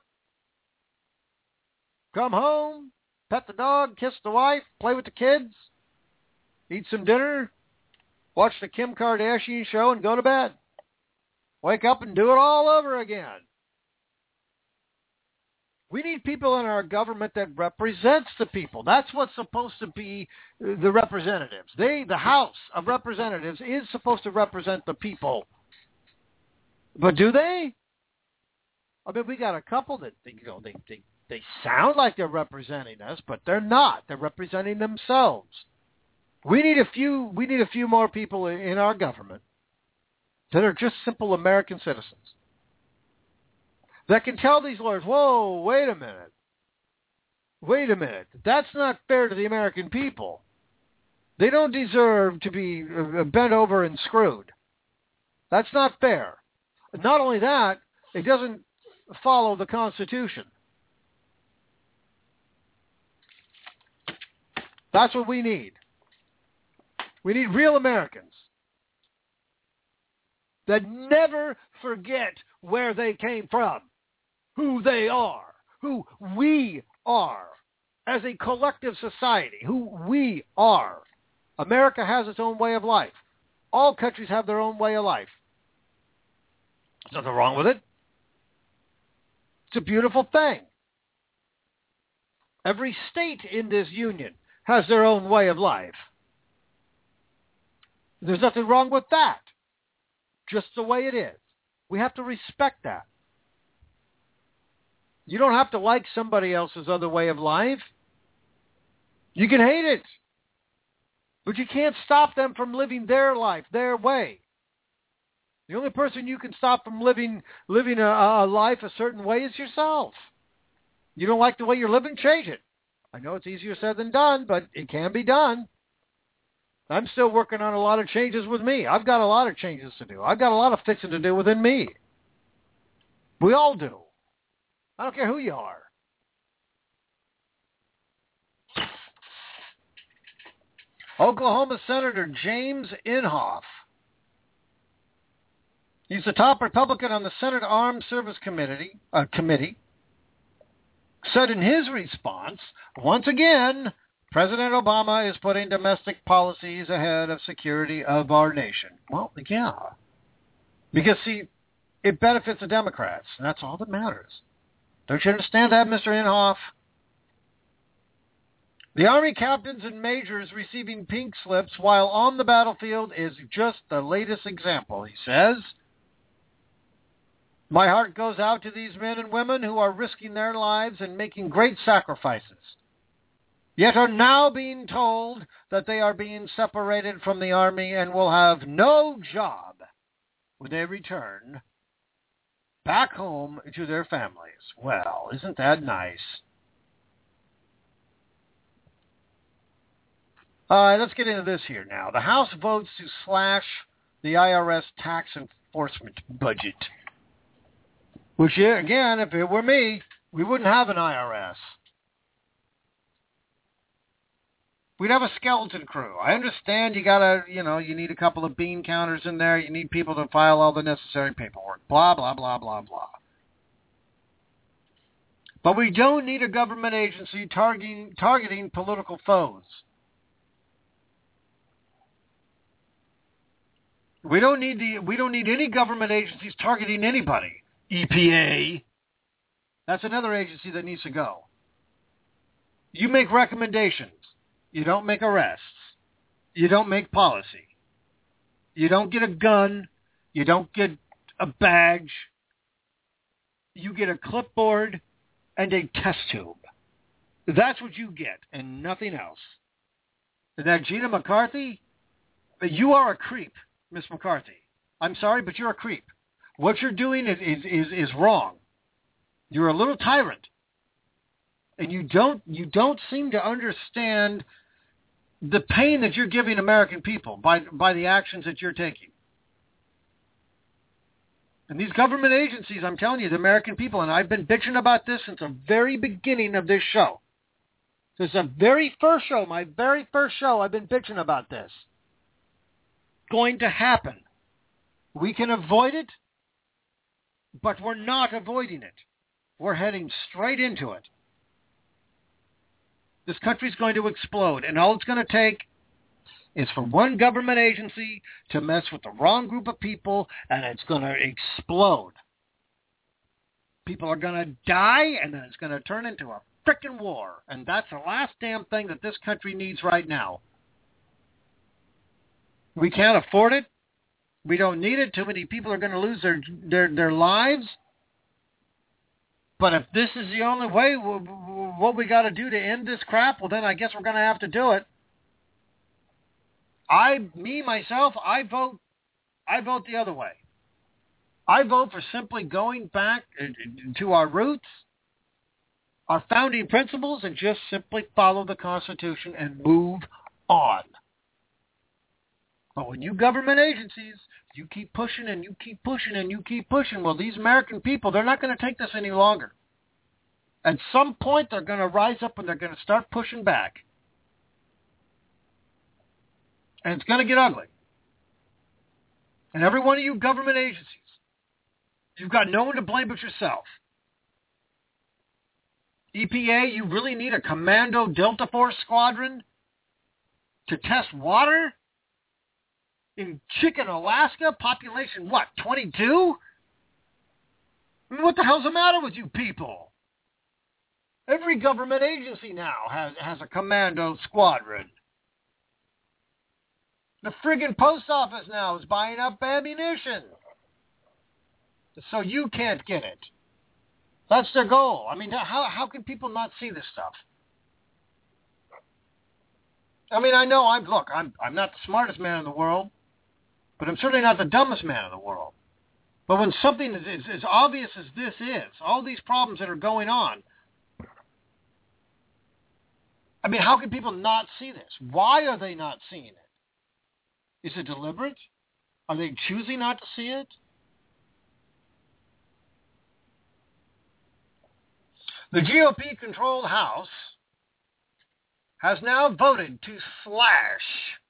Speaker 4: come home, pet the dog, kiss the wife, play with the kids, eat some dinner, watch the Kim Kardashian show, and go to bed. Wake up and do it all over again. We need people in our government that represents the people. That's what's supposed to be the representatives. They, the House of Representatives, is supposed to represent the people. But do they? I mean, we got a couple that, you know, they, they, they sound like they're representing us, but they're not. They're representing themselves. We need a few, we need a few more people in our government that are just simple American citizens, that can tell these lawyers, whoa, wait a minute. wait a minute, that's not fair to the American people. They don't deserve to be bent over and screwed. That's not fair. Not only that, it doesn't follow the Constitution. That's what we need. We need real Americans that never forget where they came from, who they are, who we are as a collective society, who we are. America has its own way of life. All countries have their own way of life. There's nothing wrong with it. It's a beautiful thing. Every state in this union has their own way of life. There's nothing wrong with that. Just the way it is. We have to respect that. You don't have to like somebody else's other way of life. You can hate it. But you can't stop them from living their life, their way. The only person you can stop from living living a, a life a certain way is yourself. You don't like the way you're living? Change it. I know it's easier said than done, but it can be done. I'm still working on a lot of changes with me. I've got a lot of changes to do. I've got a lot of fixing to do within me. We all do. I don't care who you are. Oklahoma Senator James Inhofe. He's the top Republican on the Senate Armed Service Committee, uh, committee, said in his response, once again, President Obama is putting domestic policies ahead of security of our nation. Well, yeah. Because, see, it benefits the Democrats, and that's all that matters. Don't you understand that, Mister Inhofe? The Army captains and majors receiving pink slips while on the battlefield is just the latest example, he says. My heart goes out to these men and women who are risking their lives and making great sacrifices, yet are now being told that they are being separated from the Army and will have no job when they return back home to their families. Well, isn't that nice? All right, let's get into this here now. The House votes to slash the I R S tax enforcement budget. Which, again, if it were me, we wouldn't have an I R S. We'd have a skeleton crew. I understand you gotta, you know, you need a couple of bean counters in there. You need people to file all the necessary paperwork. Blah, blah, blah, blah, blah. But we don't need a government agency targeting, targeting political foes. We don't need the, we don't need any government agencies targeting anybody. E P A. That's another agency that needs to go. You make recommendations. You don't make arrests. You don't make policy. You don't get a gun. You don't get a badge. You get a clipboard and a test tube. That's what you get and nothing else. And that Gina McCarthy, you are a creep, Miss McCarthy. I'm sorry, but you're a creep. What you're doing is, is, is, is wrong. You're a little tyrant. And you don't you don't seem to understand the pain that you're giving American people by by the actions that you're taking. And these government agencies, I'm telling you, the American people, and I've been bitching about this since the very beginning of this show. Since the very first show, my very first show, I've been bitching about this. Going to happen. We can avoid it, but we're not avoiding it. We're heading straight into it. This country's going to explode, and all it's going to take is for one government agency to mess with the wrong group of people, and it's going to explode. People are going to die, and then it's going to turn into a frickin' war, and that's the last damn thing that this country needs right now. We can't afford it. We don't need it. Too many people are going to lose their their, their lives. But if this is the only way, what we got to do to end this crap, well, then I guess we're going to have to do it. I, me, myself, I vote, I vote the other way. I vote for simply going back to our roots. our founding principles and just simply follow the Constitution and move on. But when you government agencies, you keep pushing and you keep pushing and you keep pushing, well, these American people, they're not going to take this any longer. At some point, they're going to rise up and they're going to start pushing back. And it's going to get ugly. And every one of you government agencies, you've got no one to blame but yourself. E P A, you really need a commando Delta Force squadron to test water in Chicken, Alaska? Population, what, twenty-two? I mean, what the hell's the matter with you people? Every government agency now has, has a commando squadron. The friggin' post office now is buying up ammunition. So you can't get it. That's their goal. I mean, how how can people not see this stuff? I mean, I know I'm, look, I'm I'm not the smartest man in the world, but I'm certainly not the dumbest man in the world. But when something is, is as obvious as this is, all these problems that are going on, I mean, how can people not see this? Why are they not seeing it? Is it deliberate? Are they choosing not to see it? The G O P-controlled House has now voted to slash,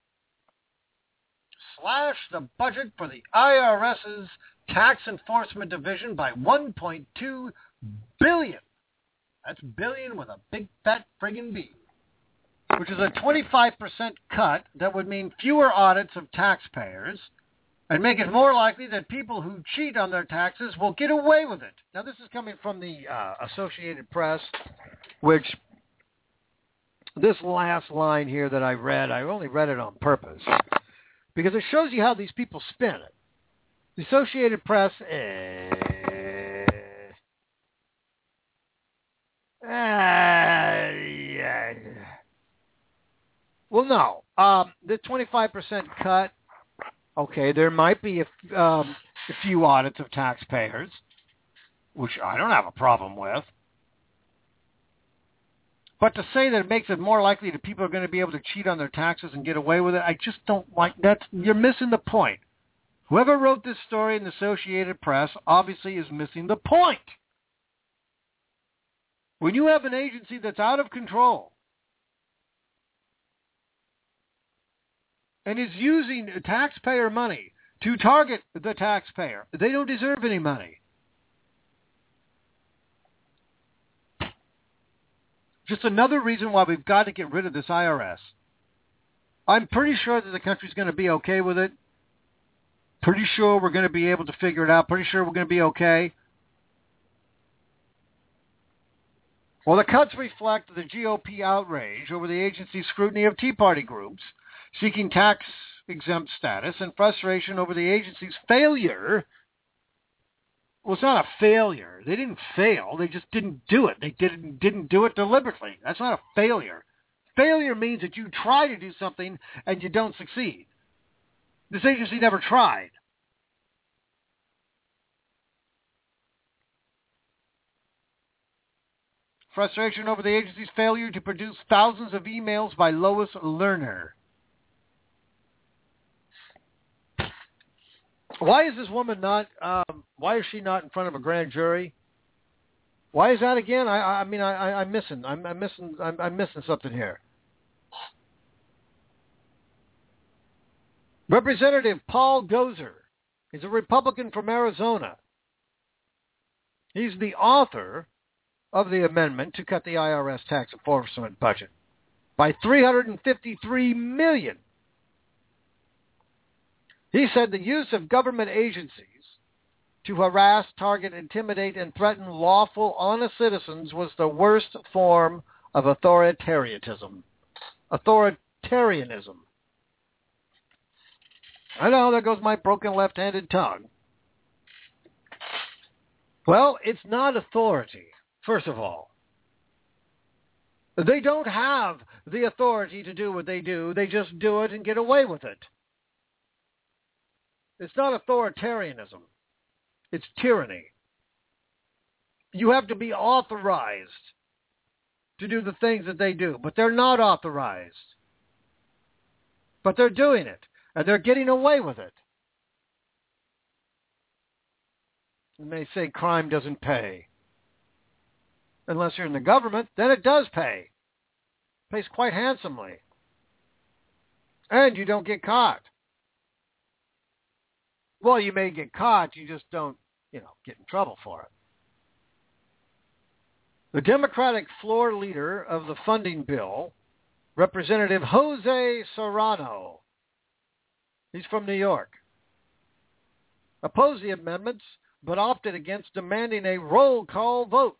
Speaker 4: slash the budget for the I R S's Tax Enforcement Division by one point two billion dollars. That's billion with a big fat friggin' B. Which is a twenty-five percent cut that would mean fewer audits of taxpayers and make it more likely that people who cheat on their taxes will get away with it. Now, this is coming from the uh, Associated Press, which this last line here that I read, I only read it on purpose because it shows you how these people spin it. The Associated Press, eh, uh, yeah. Well, no. Um, the twenty-five percent cut, okay, there might be a, um, a few audits of taxpayers, which I don't have a problem with. But to say that it makes it more likely that people are going to be able to cheat on their taxes and get away with it, I just don't like that. You're missing the point. Whoever wrote this story in the Associated Press obviously is missing the point. When you have an agency that's out of control, and is using taxpayer money to target the taxpayer, they don't deserve any money. Just another reason why we've got to get rid of this I R S. I'm pretty sure that the country's going to be okay with it. Pretty sure we're going to be able to figure it out. Pretty sure we're going to be okay. Well, the cuts reflect the G O P outrage over the agency's scrutiny of Tea Party groups seeking tax-exempt status and frustration over the agency's failure. Well, it's not a failure. They didn't fail. They just didn't do it. They didn't didn't do it deliberately. That's not a failure. Failure means that you try to do something and you don't succeed. This agency never tried. Frustration over the agency's failure to produce thousands of emails by Lois Lerner. Why is this woman not, um, why is she not in front of a grand jury? Why is that again? I, I mean, I, I, I'm missing, I'm, I'm missing, I'm, I'm missing something here. Representative Paul Gozer is a Republican from Arizona. He's the author of the amendment to cut the I R S tax enforcement budget by three hundred fifty-three million dollars. He said the use of government agencies to harass, target, intimidate, and threaten lawful, honest citizens was the worst form of authoritarianism. Authoritarianism. I know, there goes my broken left-handed tongue. Well, it's not authority, first of all. They don't have the authority to do what they do. They just do it and get away with it. It's not authoritarianism. It's tyranny. You have to be authorized to do the things that they do, but they're not authorized. But they're doing it, and they're getting away with it. And they say crime doesn't pay. Unless you're in the government, then it does pay. It pays quite handsomely. And you don't get caught. Well, you may get caught, you just don't, you know, get in trouble for it. The Democratic floor leader of the funding bill, Representative Jose Serrano, he's from New York, opposed the amendments but opted against demanding a roll call vote.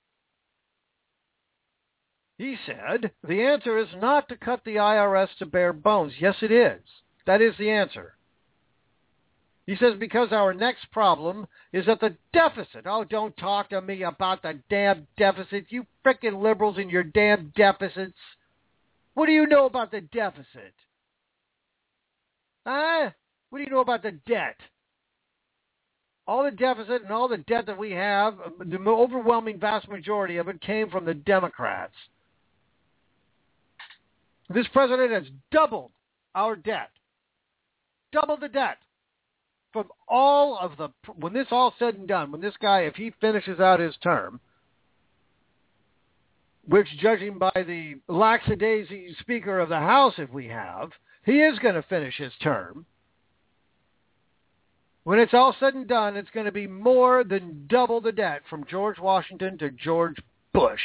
Speaker 4: He said, the answer is not to cut the I R S to bare bones. Yes, it is. That is the answer. He says, because our next problem is that the deficit. Oh, don't talk to me about the damn deficit. You frickin' liberals and your damn deficits. What do you know about the deficit? Huh? What do you know about the debt? All the deficit and all the debt that we have, the overwhelming vast majority of it came from the Democrats. This president has doubled our debt. Doubled the debt. From all of the, when this all said and done, when this guy, if he finishes out his term, which judging by the lackadaisy Speaker of the House if we have, he is going to finish his term. When it's all said and done, it's going to be more than double the debt from George Washington to George Bush.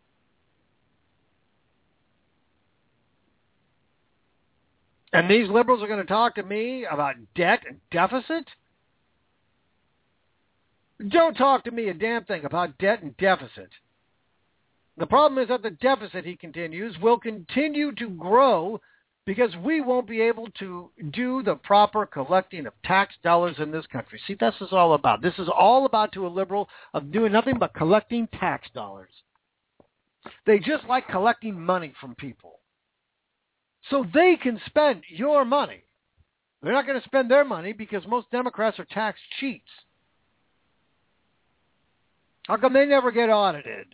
Speaker 4: And these liberals are going to talk to me about debt and deficit? Don't talk to me a damn thing about debt and deficit. The problem is that the deficit, he continues, will continue to grow because we won't be able to do the proper collecting of tax dollars in this country. See, this is all about. This is all about to a liberal of doing nothing but collecting tax dollars. They just like collecting money from people. So they can spend your money. They're not going to spend their money because most Democrats are tax cheats. How come they never get audited?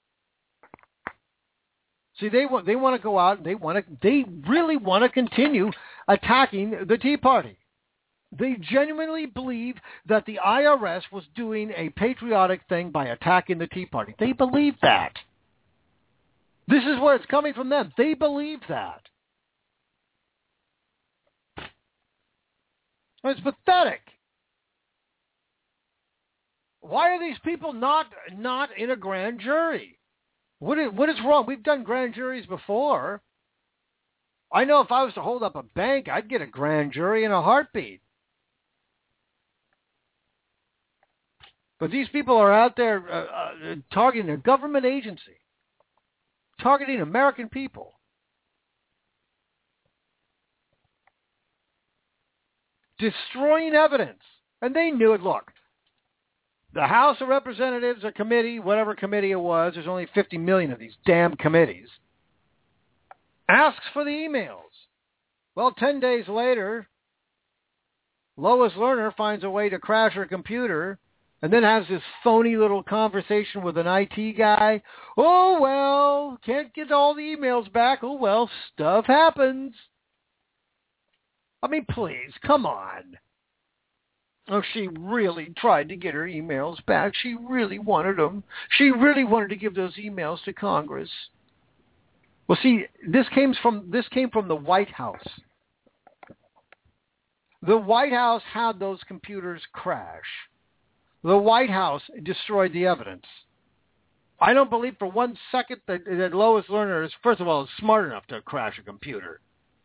Speaker 4: See, they want they want to go out and they want to they really want to continue attacking the Tea Party. They genuinely believe that the I R S was doing a patriotic thing by attacking the Tea Party. They believe that. This is where it's coming from them. They believe that. It's pathetic. Why are these people not not in a grand jury? What is, what is wrong? We've done grand juries before. I know if I was to hold up a bank, I'd get a grand jury in a heartbeat. But these people are out there uh, uh, targeting a government agency, targeting American people. Destroying evidence. And they knew it. Look, the House of Representatives, a committee, whatever committee it was, there's only fifty million of these damn committees, asks for the emails. Well, ten days later, Lois Lerner finds a way to crash her computer and then has this phony little conversation with an I T guy. Oh, well, can't get all the emails back. Oh, well, stuff happens. I mean, please, come on. Oh, she really tried to get her emails back. She really wanted them. She really wanted to give those emails to Congress. Well, see, this came from this came from the White House. The White House had those computers crash. The White House destroyed the evidence. I don't believe for one second that, that Lois Lerner is, first of all, smart enough to crash a computer.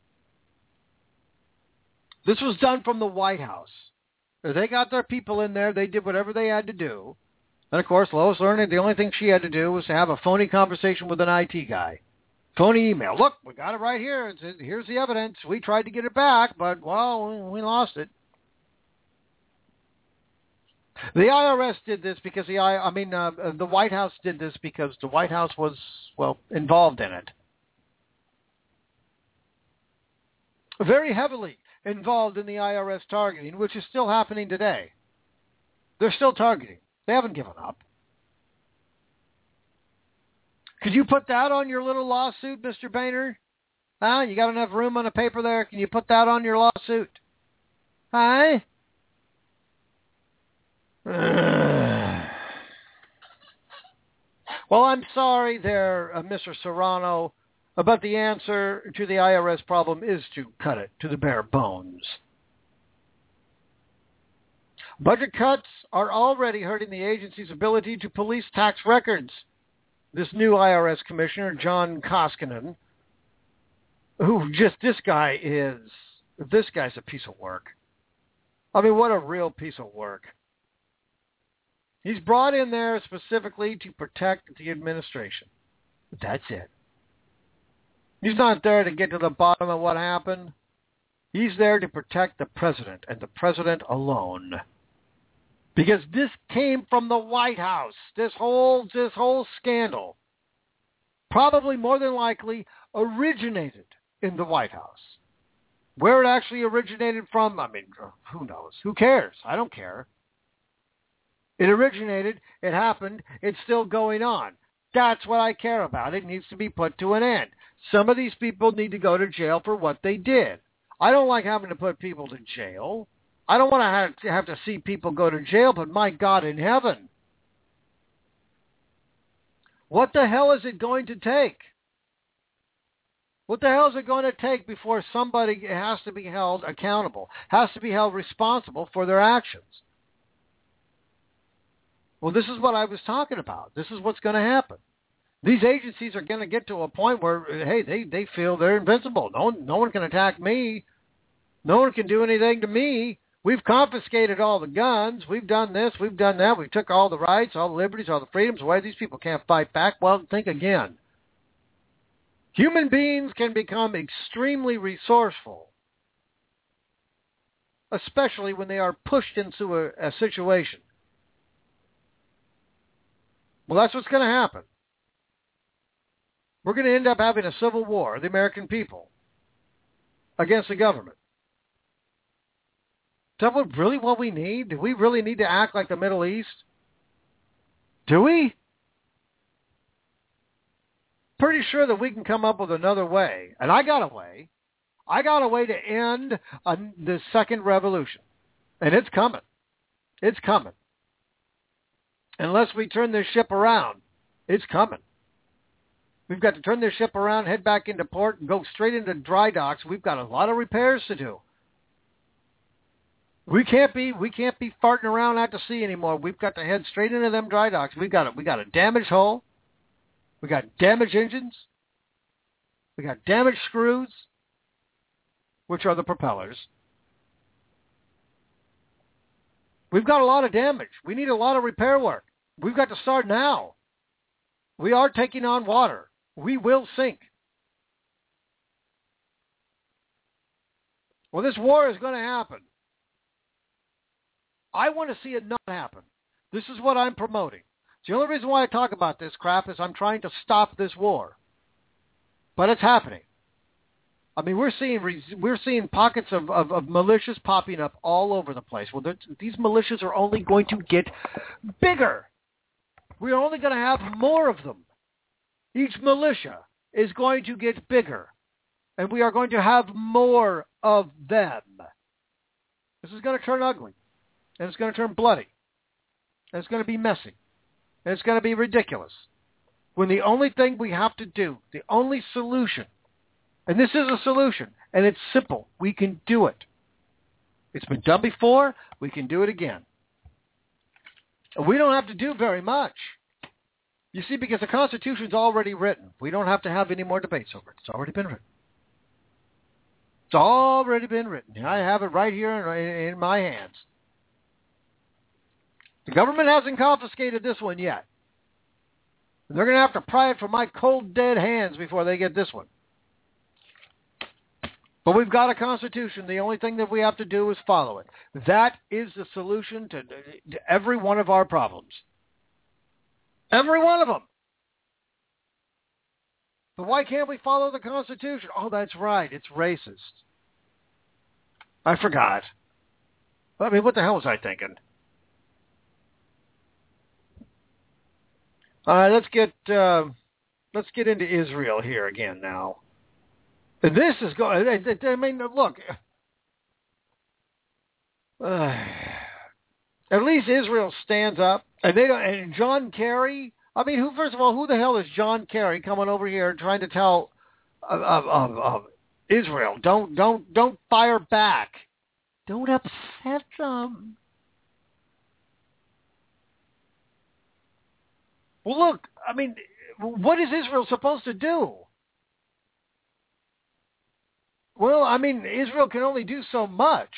Speaker 4: This was done from the White House. They got their people in there. They did whatever they had to do. And, of course, Lois Lerner, the only thing she had to do was to have a phony conversation with an I T guy. Phony email. Look, we got it right here. It's, here's the evidence. We tried to get it back, but, well, we, we lost it. The I R S did this because the I, I mean, uh, the White House did this because the White House was, well, involved in it. Very heavily involved in the I R S targeting, which is still happening today. They're still targeting. They haven't given up. Could you put that on your little lawsuit, Mister Boehner? Huh? You got enough room on the paper there? Can you put that on your lawsuit? Huh? Well, I'm sorry there, uh, Mister Serrano, but the answer to the I R S problem is to cut it to the bare bones. Budget cuts are already hurting the agency's ability to police tax records. This new I R S commissioner, John Koskinen, who just, this guy is, this guy's a piece of work. I mean, what a real piece of work. He's brought in there specifically to protect the administration. That's it. He's not there to get to the bottom of what happened. He's there to protect the president and the president alone. Because this came from the White House. This whole this whole scandal probably more than likely originated in the White House. Where it actually originated from, I mean, who knows? Who cares? I don't care. It originated, it happened, it's still going on. That's what I care about. It needs to be put to an end. Some of these people need to go to jail for what they did. I don't like having to put people to jail. I don't want to have to, have to see people go to jail, but my God in heaven. What the hell is it going to take? What the hell is it going to take before somebody has to be held accountable, has to be held responsible for their actions? Well, this is what I was talking about. This is what's going to happen. These agencies are going to get to a point where, hey, they, they feel they're invincible. No one, no one can attack me. No one can do anything to me. We've confiscated all the guns. We've done this. We've done that. We took all the rights, all the liberties, all the freedoms. Why these people can't fight back? Well, think again. Human beings can become extremely resourceful, especially when they are pushed into a, a situation. Well, that's what's going to happen. We're going to end up having a civil war, the American people, against the government. Is that what, really what we need? Do we really need to act like the Middle East? Do we? Pretty sure that we can come up with another way. And I got a way. I got a way to end a, the second revolution. And it's coming. It's coming. Unless we turn this ship around, it's coming. We've got to turn this ship around, head back into port, and go straight into dry docks. We've got a lot of repairs to do. We can't be we can't be farting around out to sea anymore. We've got to head straight into them dry docks. We've got a, we got a damaged hull. We got damaged engines. We got damaged screws, which are the propellers. We've got a lot of damage. We need a lot of repair work. We've got to start now. We are taking on water. We will sink. Well, this war is going to happen. I want to see it not happen. This is what I'm promoting. The only reason why I talk about this crap is I'm trying to stop this war. But it's happening. I mean, we're seeing we're seeing pockets of, of, of militias popping up all over the place. Well, these militias are only going to get bigger. We're only going to have more of them. Each militia is going to get bigger. And we are going to have more of them. This is going to turn ugly. And it's going to turn bloody. And it's going to be messy. And it's going to be ridiculous. When the only thing we have to do, the only solution, and this is a solution, and it's simple. We can do it. It's been done before. We can do it again. We don't have to do very much. You see, because the Constitution's already written. We don't have to have any more debates over it. It's already been written. It's already been written. I have it right here in, in my hands. The government hasn't confiscated this one yet. They're going to have to pry it from my cold, dead hands before they get this one. But we've got a Constitution. The only thing that we have to do is follow it. That is the solution to, to every one of our problems. Every one of them. But why can't we follow the Constitution? Oh, that's right. It's racist. I forgot. I mean, what the hell was I thinking? All right, let's get uh, let's get into Israel here again now. This is going, I mean, look, uh, at least Israel stands up, and they don't, and John Kerry, I mean, who, first of all, who the hell is John Kerry coming over here trying to tell of, of, of, of Israel, don't, don't, don't fire back. Don't upset them. Well, look, I mean, what is Israel supposed to do? Well, I mean, Israel can only do so much.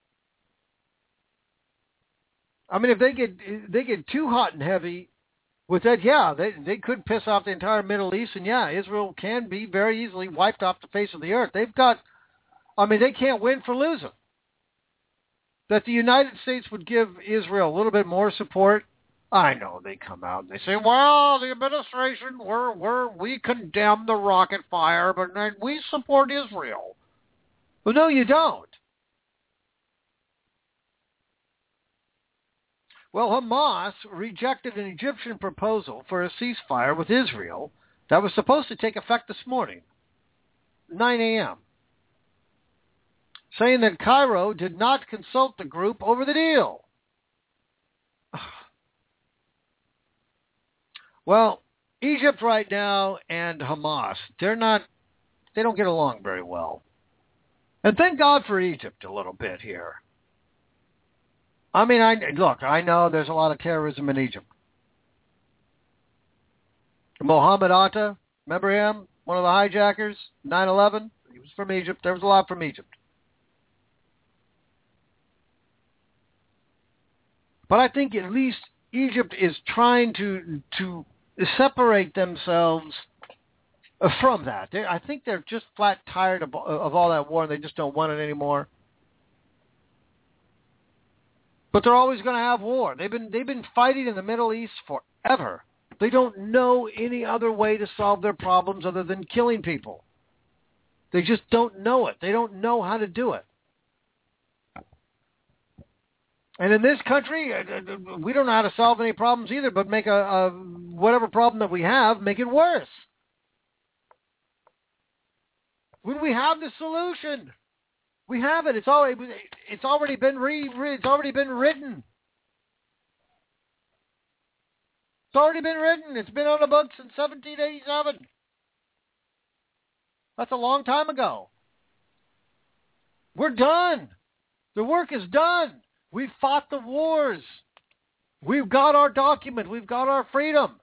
Speaker 4: I mean, if they get they get too hot and heavy with that, yeah, they they could piss off the entire Middle East, and yeah, Israel can be very easily wiped off the face of the earth. They've got, I mean, they can't win for losing. That the United States would give Israel a little bit more support, I know they come out and they say, well, the administration, we're, we're, we condemn the rocket fire, but we support Israel. Well, no, you don't. Well, Hamas rejected an Egyptian proposal for a ceasefire with Israel that was supposed to take effect this morning, nine a.m., saying that Cairo did not consult the group over the deal. Well, Egypt right now and Hamas, they're not, they don't get along very well. And thank God for Egypt a little bit here. I mean, I look, I know there's a lot of terrorism in Egypt. Mohammed Atta, remember him? One of the hijackers, nine eleven? He was from Egypt. There was a lot from Egypt. But I think at least Egypt is trying to to separate themselves from that. They, I think they're just flat tired of, of all that war, and they just don't want it anymore. But they're always going to have war. They've been they've been fighting in the Middle East forever. They don't know any other way to solve their problems other than killing people. They just don't know it. They don't know how to do it. And in this country, we don't know how to solve any problems either, but make a, a whatever problem that we have, make it worse. When we have the solution, we have it. It's already it's already been re, re it's already been written. It's already been written. It's been on the books since seventeen eighty-seven. That's a long time ago. We're done. The work is done. We've fought the wars. We've got our document. We've got our freedom.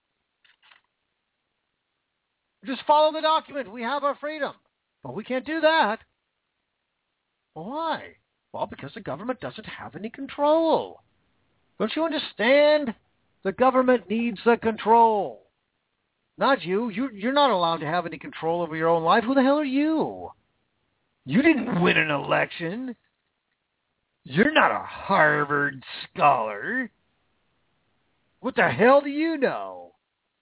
Speaker 4: Just follow the document. We have our freedom. But we can't do that. Why? Well, because the government doesn't have any control. Don't you understand? The government needs the control. Not you. you. You're not allowed to have any control over your own life. Who the hell are you? You didn't win an election. You're not a Harvard scholar. What the hell do you know?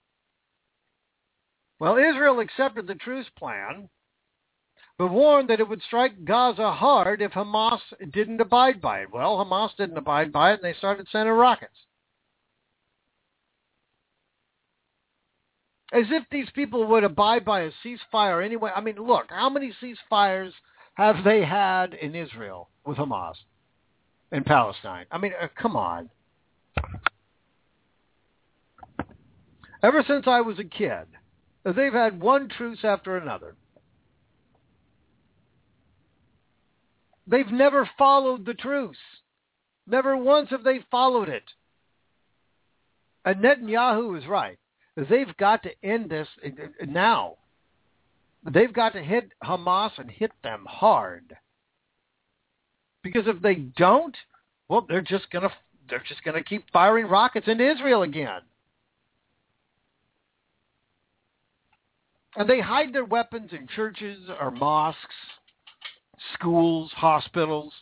Speaker 4: Well, Israel accepted the truce plan, but warned that it would strike Gaza hard if Hamas didn't abide by it. Well, Hamas didn't abide by it, and they started sending rockets. As if these people would abide by a ceasefire anyway. I mean, look, how many ceasefires have they had in Israel with Hamas? In Palestine. I mean, uh, come on. Ever since I was a kid, they've had one truce after another. They've never followed the truce. Never once have they followed it. And Netanyahu is right. They've got to end this now. They've got to hit Hamas and hit them hard. Because if they don't, well, they're just gonna they're just gonna keep firing rockets into Israel again. And they hide their weapons in churches or mosques, schools, hospitals.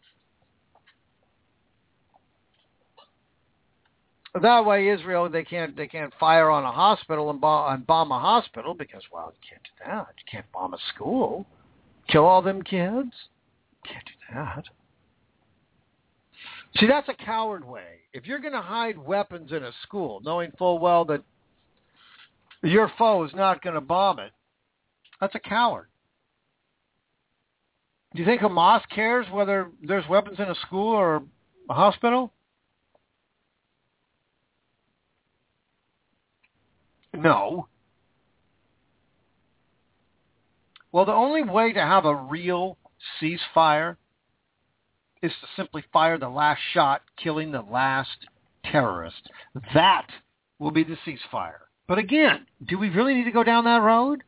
Speaker 4: That way, Israel they can't they can't fire on a hospital and bomb, and bomb a hospital because well you can't do that. You can't bomb a school, kill all them kids. Can't do that. See, that's a coward way. If you're going to hide weapons in a school, knowing full well that your foe is not going to bomb it, that's a coward. Do you think Hamas cares whether there's weapons in a school or a hospital? No. Well, the only way to have a real ceasefire is to simply fire the last shot, killing the last terrorist. That will be the ceasefire. But again, do we really need to go down that road?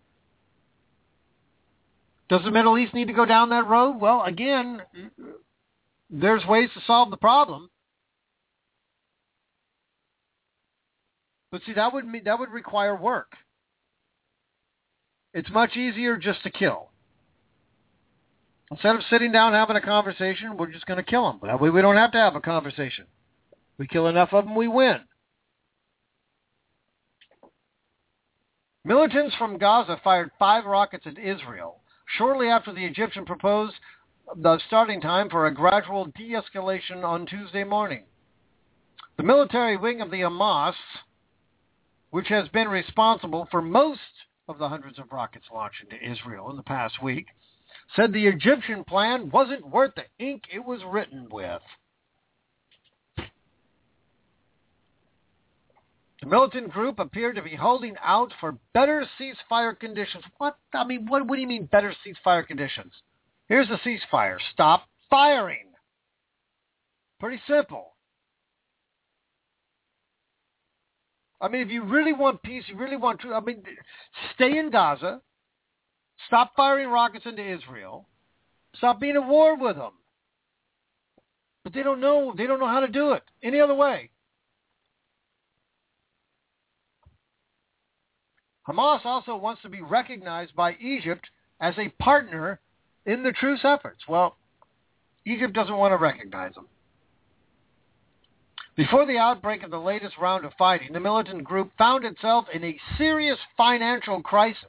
Speaker 4: Does the Middle East need to go down that road? Well, again, there's ways to solve the problem. But see, that would mean, that would require work. It's much easier just to kill. Instead of sitting down and having a conversation, we're just going to kill them. That way we don't have to have a conversation. We kill enough of them, we win. Militants from Gaza fired five rockets at Israel shortly after the Egyptian proposed the starting time for a gradual de-escalation on Tuesday morning. The military wing of the Hamas, which has been responsible for most of the hundreds of rockets launched into Israel in the past week, said the Egyptian plan wasn't worth the ink it was written with. The militant group appeared to be holding out for better ceasefire conditions. What? I mean, what, what do you mean better ceasefire conditions? Here's the ceasefire. Stop firing. Pretty simple. I mean, if you really want peace, you really want truth, I mean, stay in Gaza. Stop firing rockets into Israel. Stop being at war with them. But they don't know. They don't know how to do it any other way. Hamas also wants to be recognized by Egypt as a partner in the truce efforts. Well, Egypt doesn't want to recognize them. Before the outbreak of the latest round of fighting, the militant group found itself in a serious financial crisis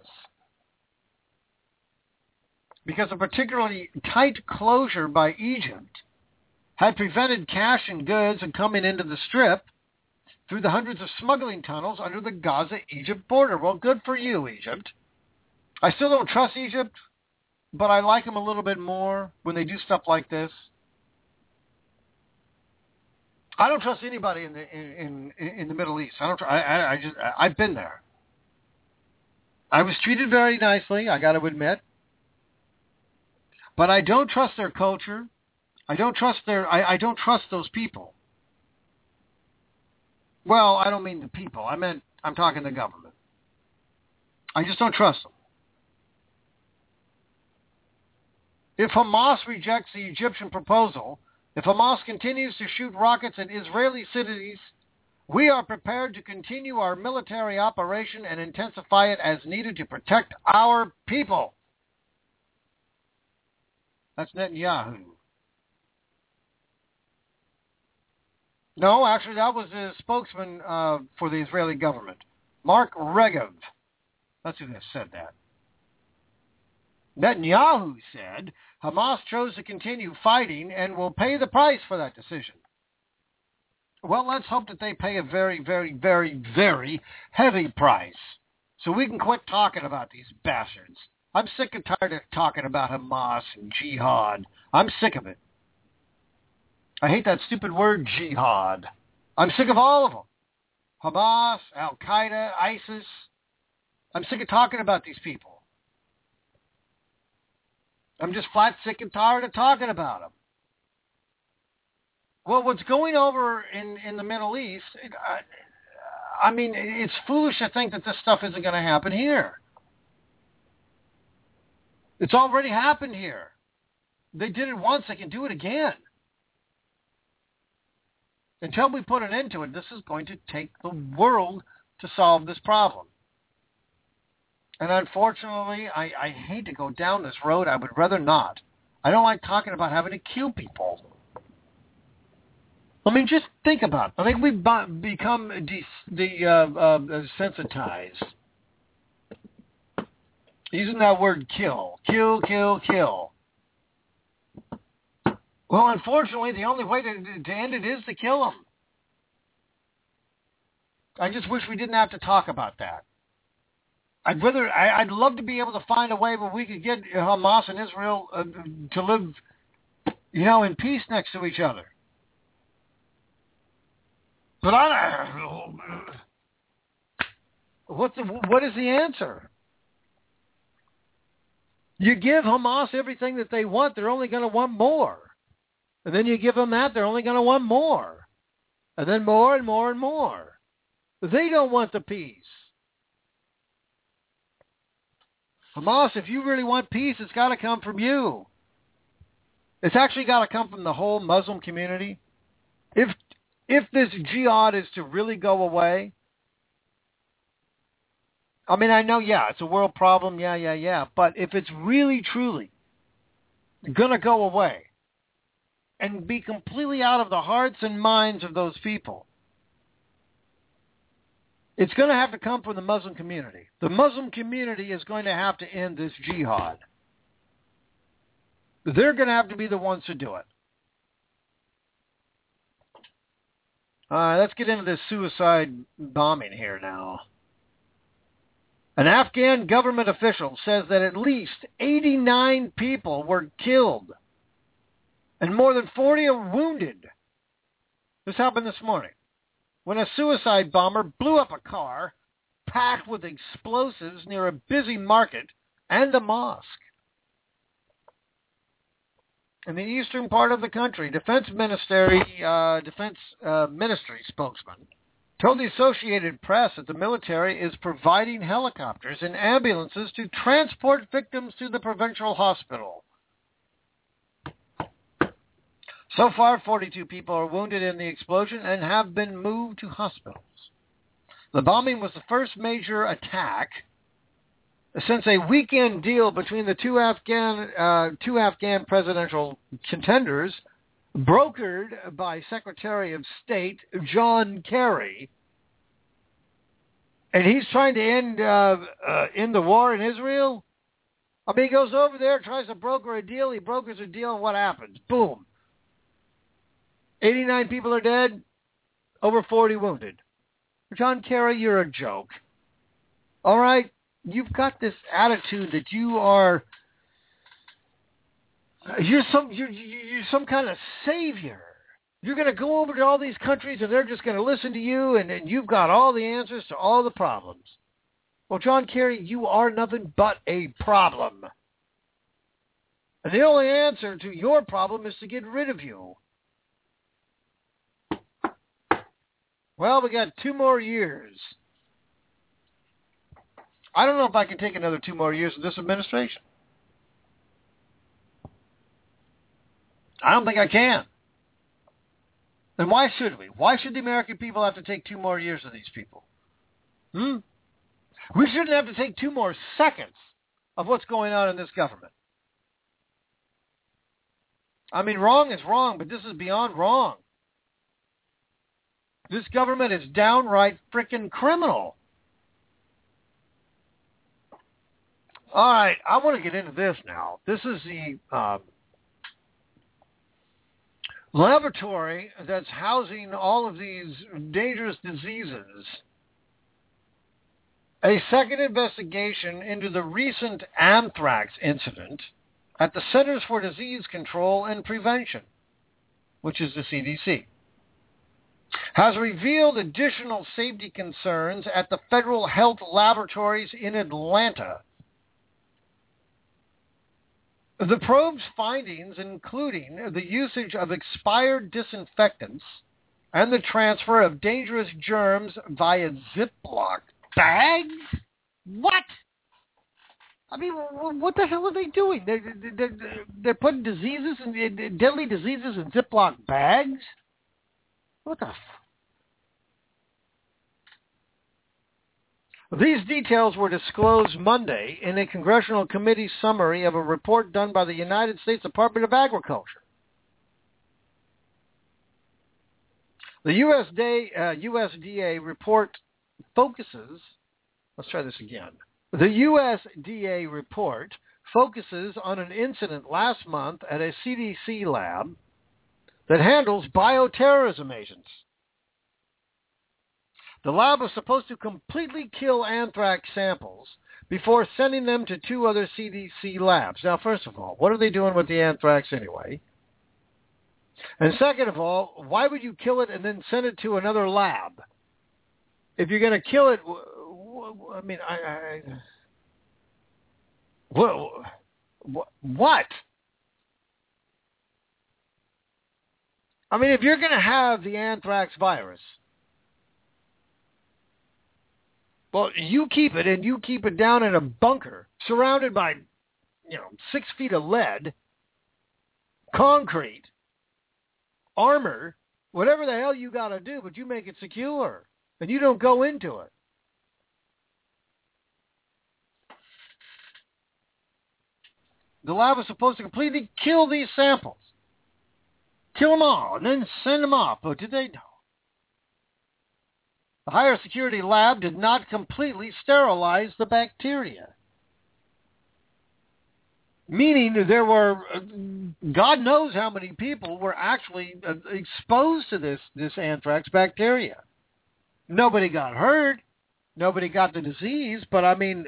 Speaker 4: because a particularly tight closure by Egypt had prevented cash and goods from coming into the Strip through the hundreds of smuggling tunnels under the Gaza-Egypt border. Well, good for you, Egypt. I still don't trust Egypt, but I like them a little bit more when they do stuff like this. I don't trust anybody in the in in, in the Middle East. I don't. I, I I just I've been there. I was treated very nicely, I got to admit, but I don't trust their culture. I don't trust their. I, I don't trust those people. Well, I don't mean the people. I meant I'm talking the government. I just don't trust them. If Hamas rejects the Egyptian proposal, if Hamas continues to shoot rockets at Israeli cities, we are prepared to continue our military operation and intensify it as needed to protect our people. That's Netanyahu. No, actually, that was the spokesman uh, for the Israeli government, Mark Regev. That's who said that. Netanyahu said Hamas chose to continue fighting and will pay the price for that decision. Well, let's hope that they pay a very, very, very, very heavy price so we can quit talking about these bastards. I'm sick and tired of talking about Hamas and jihad. I'm sick of it. I hate that stupid word, jihad. I'm sick of all of them. Hamas, Al-Qaeda, ISIS. I'm sick of talking about these people. I'm just flat sick and tired of talking about them. Well, what's going over in, in the Middle East, it, I, I mean, it's foolish to think that this stuff isn't going to happen here. It's already happened here. They did it once, they can do it again. Until we put an end to it, this is going to take the world to solve this problem. And unfortunately, I, I hate to go down this road. I would rather not. I don't like talking about having to kill people. I mean, just think about it. I think we've become de- de- uh, uh, sensitized. Using that word kill. Kill, kill, kill. Well, unfortunately, the only way to, to end it is to kill them. I just wish we didn't have to talk about that. I'd rather, I, I'd love to be able to find a way where we could get Hamas and Israel uh, to live, you know, in peace next to each other. But I, what's the, what is the answer? You give Hamas everything that they want, they're only going to want more. And then you give them that, they're only going to want more. And then more and more and more. They don't want the peace. Hamas, if you really want peace, it's got to come from you. It's actually got to come from the whole Muslim community. If if this jihad is to really go away, I mean, I know, yeah, it's a world problem, yeah, yeah, yeah, but if it's really, truly going to go away and be completely out of the hearts and minds of those people, it's going to have to come from the Muslim community. The Muslim community is going to have to end this jihad. They're going to have to be the ones to do it. All right, let's get into this suicide bombing here now. An Afghan government official says that at least eighty-nine people were killed and more than forty are wounded. This happened this morning when a suicide bomber blew up a car packed with explosives near a busy market and a mosque. In the eastern part of the country, Defense Ministry, uh, Defense uh, Ministry spokesman told the Associated Press that the military is providing helicopters and ambulances to transport victims to the provincial hospital. So far, forty-two people are wounded in the explosion and have been moved to hospitals. The bombing was the first major attack since a weekend deal between the two Afghan uh, two Afghan presidential contenders, brokered by Secretary of State John Kerry, and he's trying to end uh, uh, end the war in Israel. I mean, he goes over there, tries to broker a deal. He brokers a deal, and what happens? Boom. eighty-nine people are dead, over forty wounded. John Kerry, you're a joke. All right? You've got this attitude that you are, you're some, you're, you're some kind of savior. You're going to go over to all these countries and they're just going to listen to you and, and you've got all the answers to all the problems. Well, John Kerry, you are nothing but a problem. And the only answer to your problem is to get rid of you. Well, we got two more years. I don't know if I can take another two more years of this administration. I don't think I can. Then why should we? Why should the American people have to take two more years of these people? Hmm? We shouldn't have to take two more seconds of what's going on in this government. I mean, wrong is wrong, but this is beyond wrong. This government is downright frickin' criminal. All right, I want to get into this now. This is the um, laboratory that's housing all of these dangerous diseases. A second investigation into the recent anthrax incident at the Centers for Disease Control and Prevention, which is the C D C, has revealed additional safety concerns at the Federal Health Laboratories in Atlanta. The probe's findings, including the usage of expired disinfectants and the transfer of dangerous germs via Ziploc bags? What? I mean, what the hell are they doing? They're, they're, they're putting diseases, and deadly diseases in Ziploc bags? What the f... These details were disclosed Monday in a congressional committee summary of a report done by the United States Department of Agriculture. The U S D A, uh, U S D A report focuses, let's try this again. The U S D A report focuses on an incident last month at a C D C lab that handles bioterrorism agents. The lab was supposed to completely kill anthrax samples before sending them to two other C D C labs. Now, first of all, what are they doing with the anthrax anyway? And second of all, why would you kill it and then send it to another lab? If you're going to kill it, I mean, I, I what, what? I mean, if you're going to have the anthrax virus, well, you keep it, and you keep it down in a bunker surrounded by, you know, six feet of lead, concrete, armor, whatever the hell you got to do, but you make it secure, and you don't go into it. The lab is supposed to completely kill these samples. Kill them all, and then send them off. But did they know? The higher security lab did not completely sterilize the bacteria. Meaning there were, God knows how many people were actually exposed to this, this anthrax bacteria. Nobody got hurt. Nobody got the disease. But, I mean,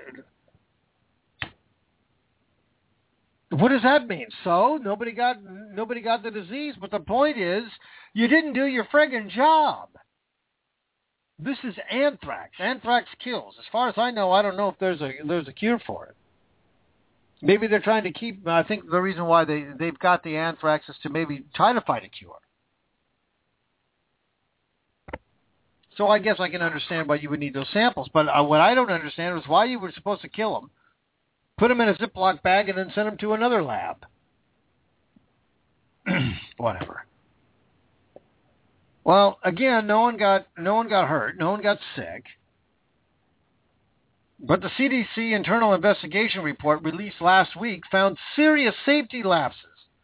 Speaker 4: what does that mean? So nobody got nobody got the disease. But the point is, you didn't do your friggin' job. This is anthrax. Anthrax kills. As far as I know, I don't know if there's a there's a cure for it. Maybe they're trying to keep. I think the reason why they they've got the anthrax is to maybe try to find a cure. So I guess I can understand why you would need those samples. But uh, what I don't understand is why you were supposed to kill them, put them in a Ziploc bag, and then send them to another lab. Whatever. Well, again, no one got no one got hurt, no one got sick. But the C D C internal investigation report released last week found serious safety lapses,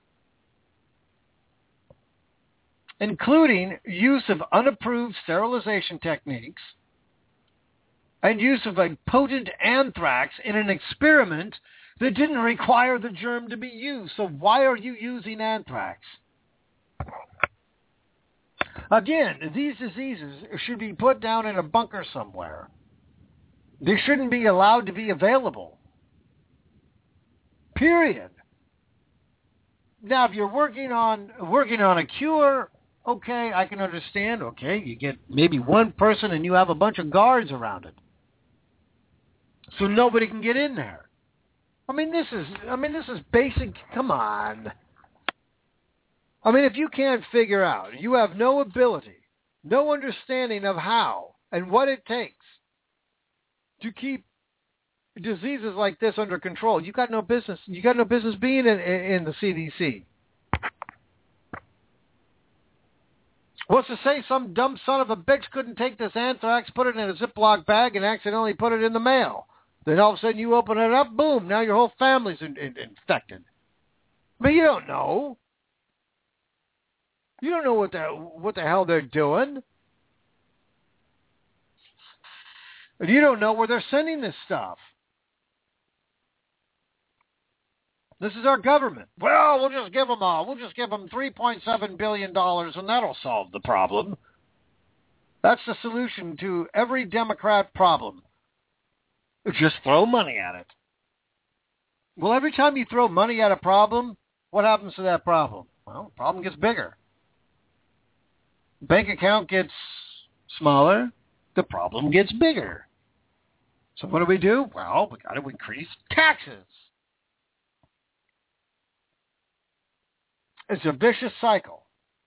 Speaker 4: including use of unapproved sterilization techniques and use of a potent anthrax in an experiment that didn't require the germ to be used. So why are you using anthrax? Again, these diseases should be put down in a bunker somewhere. They shouldn't be allowed to be available. Period. Now, if you're working on working on a cure, okay, I can understand. Okay, you get maybe one person and you have a bunch of guards around it, so nobody can get in there. I mean, this is I mean, this is basic. Come on. I mean, if you can't figure out, you have no ability, no understanding of how and what it takes to keep diseases like this under control, you got no business. You got no business being in, in the C D C. What's to say some dumb son of a bitch couldn't take this anthrax, put it in a Ziploc bag, and accidentally put it in the mail? Then all of a sudden you open it up, boom! Now your whole family's in, in, infected. But you don't know. You don't know what the what the hell they're doing. And you don't know where they're sending this stuff. This is our government. Well, we'll just give them all. We'll just give them three point seven billion dollars, and that'll solve the problem. That's the solution to every Democrat problem. Just throw money at it. Well, every time you throw money at a problem, what happens to that problem? Well, the problem gets bigger. Bank account gets smaller. The problem gets bigger. So what do we do? Well, we got to increase taxes. It's a vicious cycle.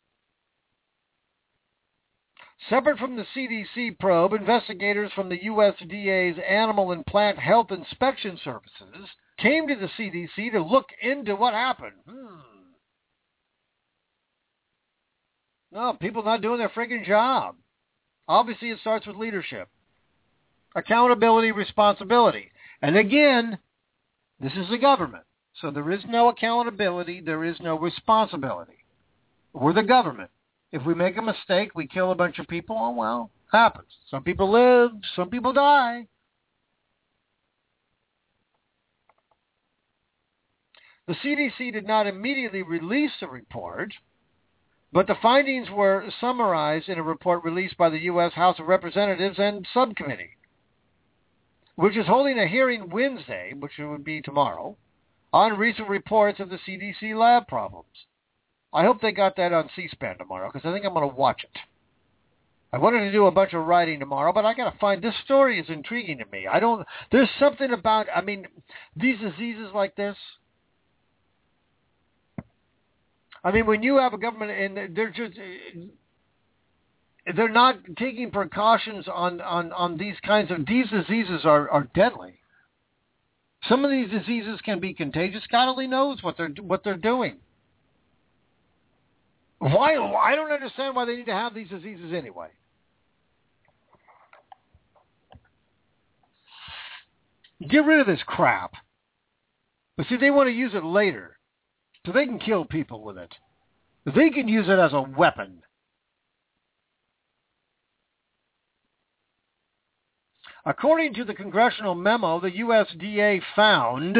Speaker 4: Separate from the C D C probe, investigators from the U S D A's Animal and Plant Health Inspection Services came to the C D C to look into what happened. Hmm. No, people not doing their friggin' job. Obviously, it starts with leadership. Accountability, responsibility. And again, this is the government. So there is no accountability. There is no responsibility. We're the government. If we make a mistake, we kill a bunch of people, oh, well, happens. Some people live, some people die. The C D C did not immediately release the report, but the findings were summarized in a report released by the U S House of Representatives and Subcommittee. which is holding a hearing Wednesday, which would be tomorrow, on recent reports of the C D C lab problems. I hope they got that on C-SPAN tomorrow, because I think I'm going to watch it. I wanted to do a bunch of writing tomorrow, but I got to find, this story is intriguing to me. I don't, there's something about, I mean, these diseases like this, I mean, when you have a government and they're just, they're not taking precautions on, on, on these kinds of, these diseases are, are deadly. Some of these diseases can be contagious. God only knows what they're, what they're doing. Why? I don't understand why they need to have these diseases anyway. Get rid of this crap. But see, they want to use it later, so they can kill people with it. They can use it as a weapon. According to the congressional memo, the U S D A found,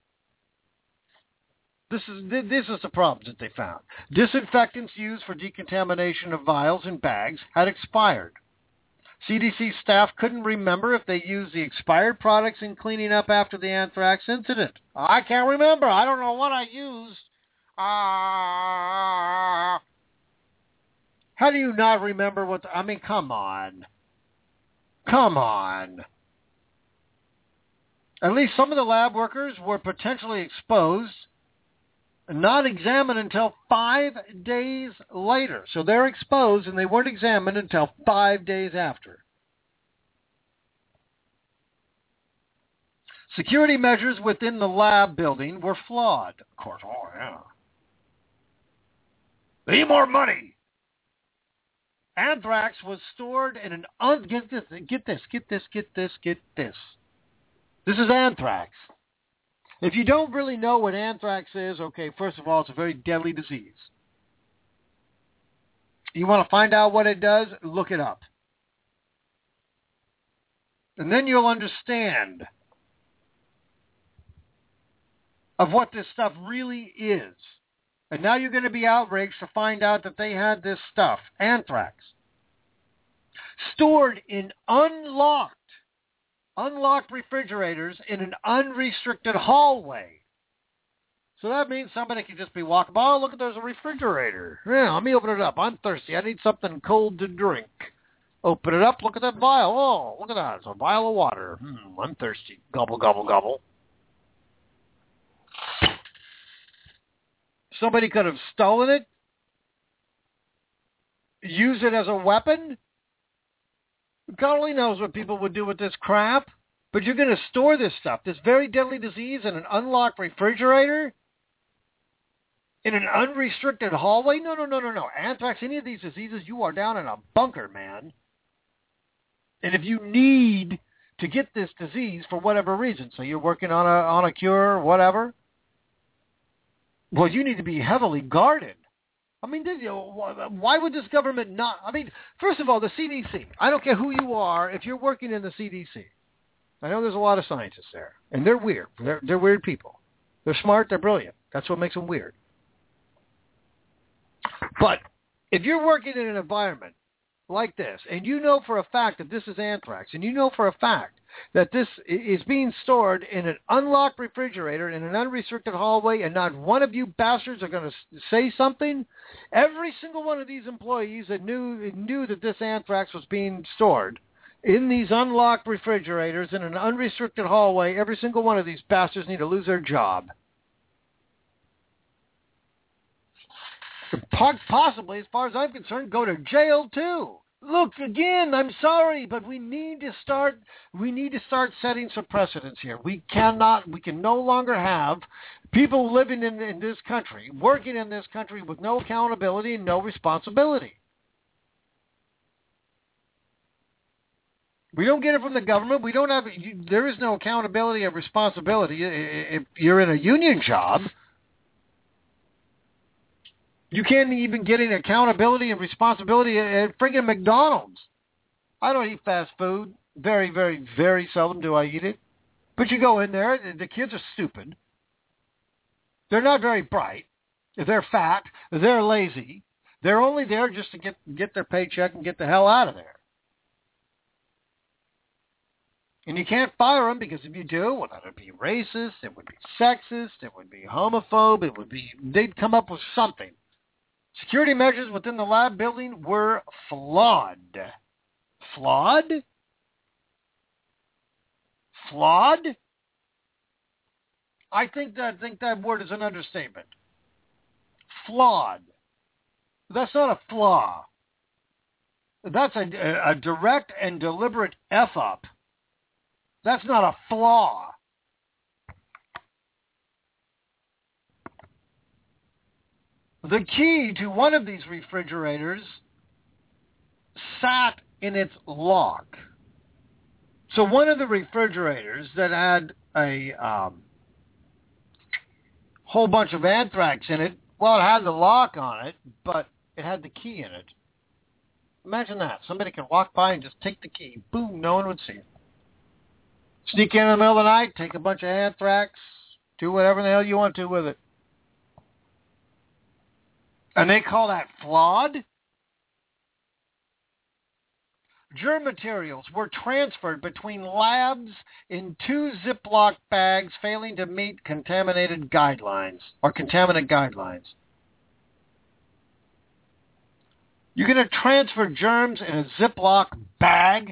Speaker 4: this is this is the problem that they found. Disinfectants used for decontamination of vials and bags had expired. C D C staff couldn't remember if they used the expired products in cleaning up after the anthrax incident. I can't remember. I don't know what I used. Uh, how do you not remember what... The, I mean, come on. Come on. At least some of the lab workers were potentially exposed, not examined until five days later. So they're exposed and they weren't examined until five days after. Security measures within the lab building were flawed. Of course, oh yeah. They need more money. Anthrax was stored in an un... Get this, get this, get this, get this, get this. This is anthrax. If you don't really know what anthrax is, okay, first of all, it's a very deadly disease. You want to find out what it does? Look it up. And then you'll understand of what this stuff really is. And now you're going to be outraged to find out that they had this stuff, anthrax, stored in unlocked, unlocked refrigerators in an unrestricted hallway. So that means somebody can just be walking by, oh, look, there's a refrigerator. Yeah, let me open it up. I'm thirsty. I need something cold to drink. Open it up. Look at that vial. Oh, look at that. It's a vial of water. Hmm, I'm thirsty. Gobble, gobble, gobble. Somebody could have stolen it, use it as a weapon. God only knows what people would do with this crap. But you're going to store this stuff, this very deadly disease, in an unlocked refrigerator? In an unrestricted hallway? No, no, no, no, no. Anthrax, any of these diseases, you are down in a bunker, man. And if you need to get this disease for whatever reason, so you're working on a on a cure or whatever, well, you need to be heavily guarded. I mean, you know, why would this government not? I mean, first of all, the C D C. I don't care who you are if you're working in the C D C. I know there's a lot of scientists there, and they're weird. They're, they're weird people. They're smart. They're brilliant. That's what makes them weird. But if you're working in an environment like this, and you know for a fact that this is anthrax, and you know for a fact that this is being stored in an unlocked refrigerator in an unrestricted hallway, and not one of you bastards are going to say something, every single one of these employees that knew knew that this anthrax was being stored in these unlocked refrigerators in an unrestricted hallway, every single one of these bastards need to lose their job. Possibly, as far as I'm concerned, go to jail too. Look, again, I'm sorry, but we need to start we need to start setting some precedents here. We cannot we can no longer have people living in, in this country, working in this country with no accountability and no responsibility. We don't get it from the government. We don't have you, there is no accountability or responsibility if you're in a union job. You can't even get any accountability and responsibility at friggin' McDonald's. I don't eat fast food. Very, very, very seldom do I eat it. But you go in there, the kids are stupid. They're not very bright. They're fat. They're lazy. They're only there just to get, get their paycheck and get the hell out of there. And you can't fire them because if you do, well, that would be racist, it would be sexist, it would be homophobe, it would be, they'd come up with something. Security measures within the lab building were flawed. Flawed? Flawed? I think that, I think that word is an understatement. Flawed. That's not a flaw. That's a, a direct and deliberate F-up. That's not a flaw. The key to one of these refrigerators sat in its lock. So one of the refrigerators that had a um, whole bunch of anthrax in it, well, it had the lock on it, but it had the key in it. Imagine that. Somebody could walk by and just take the key. Boom, no one would see it. Sneak in in the middle of the night, take a bunch of anthrax, do whatever the hell you want to with it. And they call that flawed? Germ materials were transferred between labs in two Ziploc bags, failing to meet contaminated guidelines, or contaminant guidelines. You're going to transfer germs in a Ziploc bag?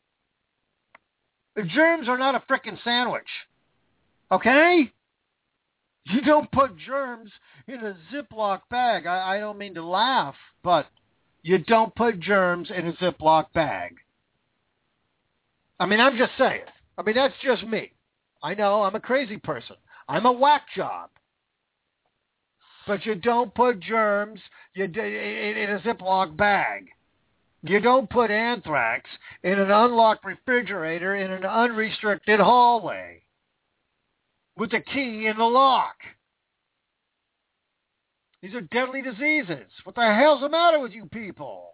Speaker 4: The germs are not a frickin' sandwich. Okay? You don't put germs in a Ziploc bag. I, I don't mean to laugh, but you don't put germs in a Ziploc bag. I mean, I'm just saying. I mean, that's just me. I know, I'm a crazy person. I'm a whack job. But you don't put germs you, in a Ziploc bag. You don't put anthrax in an unlocked refrigerator in an unrestricted hallway with the key in the lock. These are deadly diseases. What the hell's the matter with you people?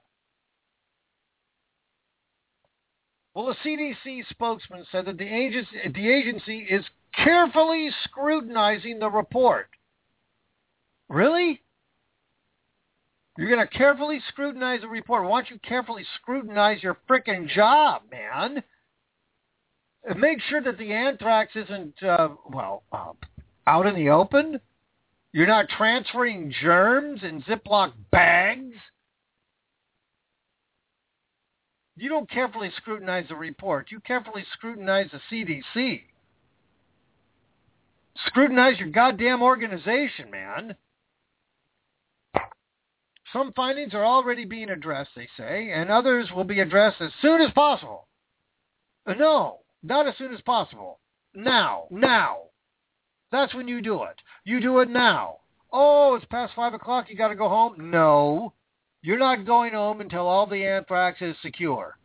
Speaker 4: Well, the C D C spokesman said that the agency, the agency is carefully scrutinizing the report. Really? You're going to carefully scrutinize the report. Why don't you carefully scrutinize your frickin' job, man? And make sure that the anthrax isn't, uh, well, uh, out in the open. You're not transferring germs in Ziploc bags. You don't carefully scrutinize the report. You carefully scrutinize the C D C. Scrutinize your goddamn organization, man. Some findings are already being addressed, they say, and others will be addressed as soon as possible. Uh, no, not as soon as possible. Now, now. That's when you do it. You do it now. Oh, it's past five o'clock, you got to go home? No. You're not going home until all the anthrax is secure.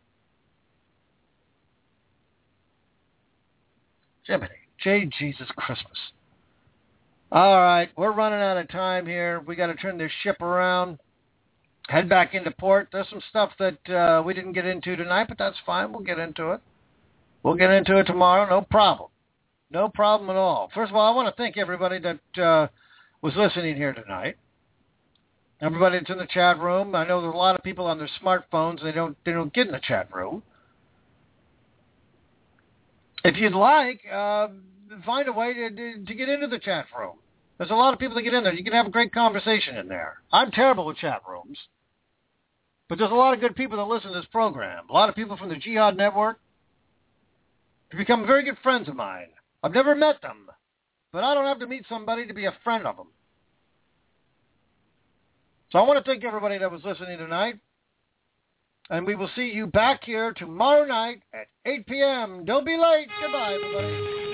Speaker 4: Jiminy, J. Jesus Christmas. All right, we're running out of time here. We got to turn this ship around, head back into port. There's some stuff that uh, we didn't get into tonight, but that's fine. We'll get into it. We'll get into it tomorrow. No problem. No problem at all. First of all, I want to thank everybody that uh, was listening here tonight. Everybody that's in the chat room. I know there's a lot of people on their smartphones. They don't they don't get in the chat room. If you'd like, uh, find a way to, to to get into the chat room. There's a lot of people that get in there. You can have a great conversation in there. I'm terrible with chat rooms. But there's a lot of good people that listen to this program. A lot of people from the Jihad Network have become very good friends of mine. I've never met them, but I don't have to meet somebody to be a friend of them. So I want to thank everybody that was listening tonight. And we will see you back here tomorrow night at eight p.m. Don't be late. Goodbye, everybody.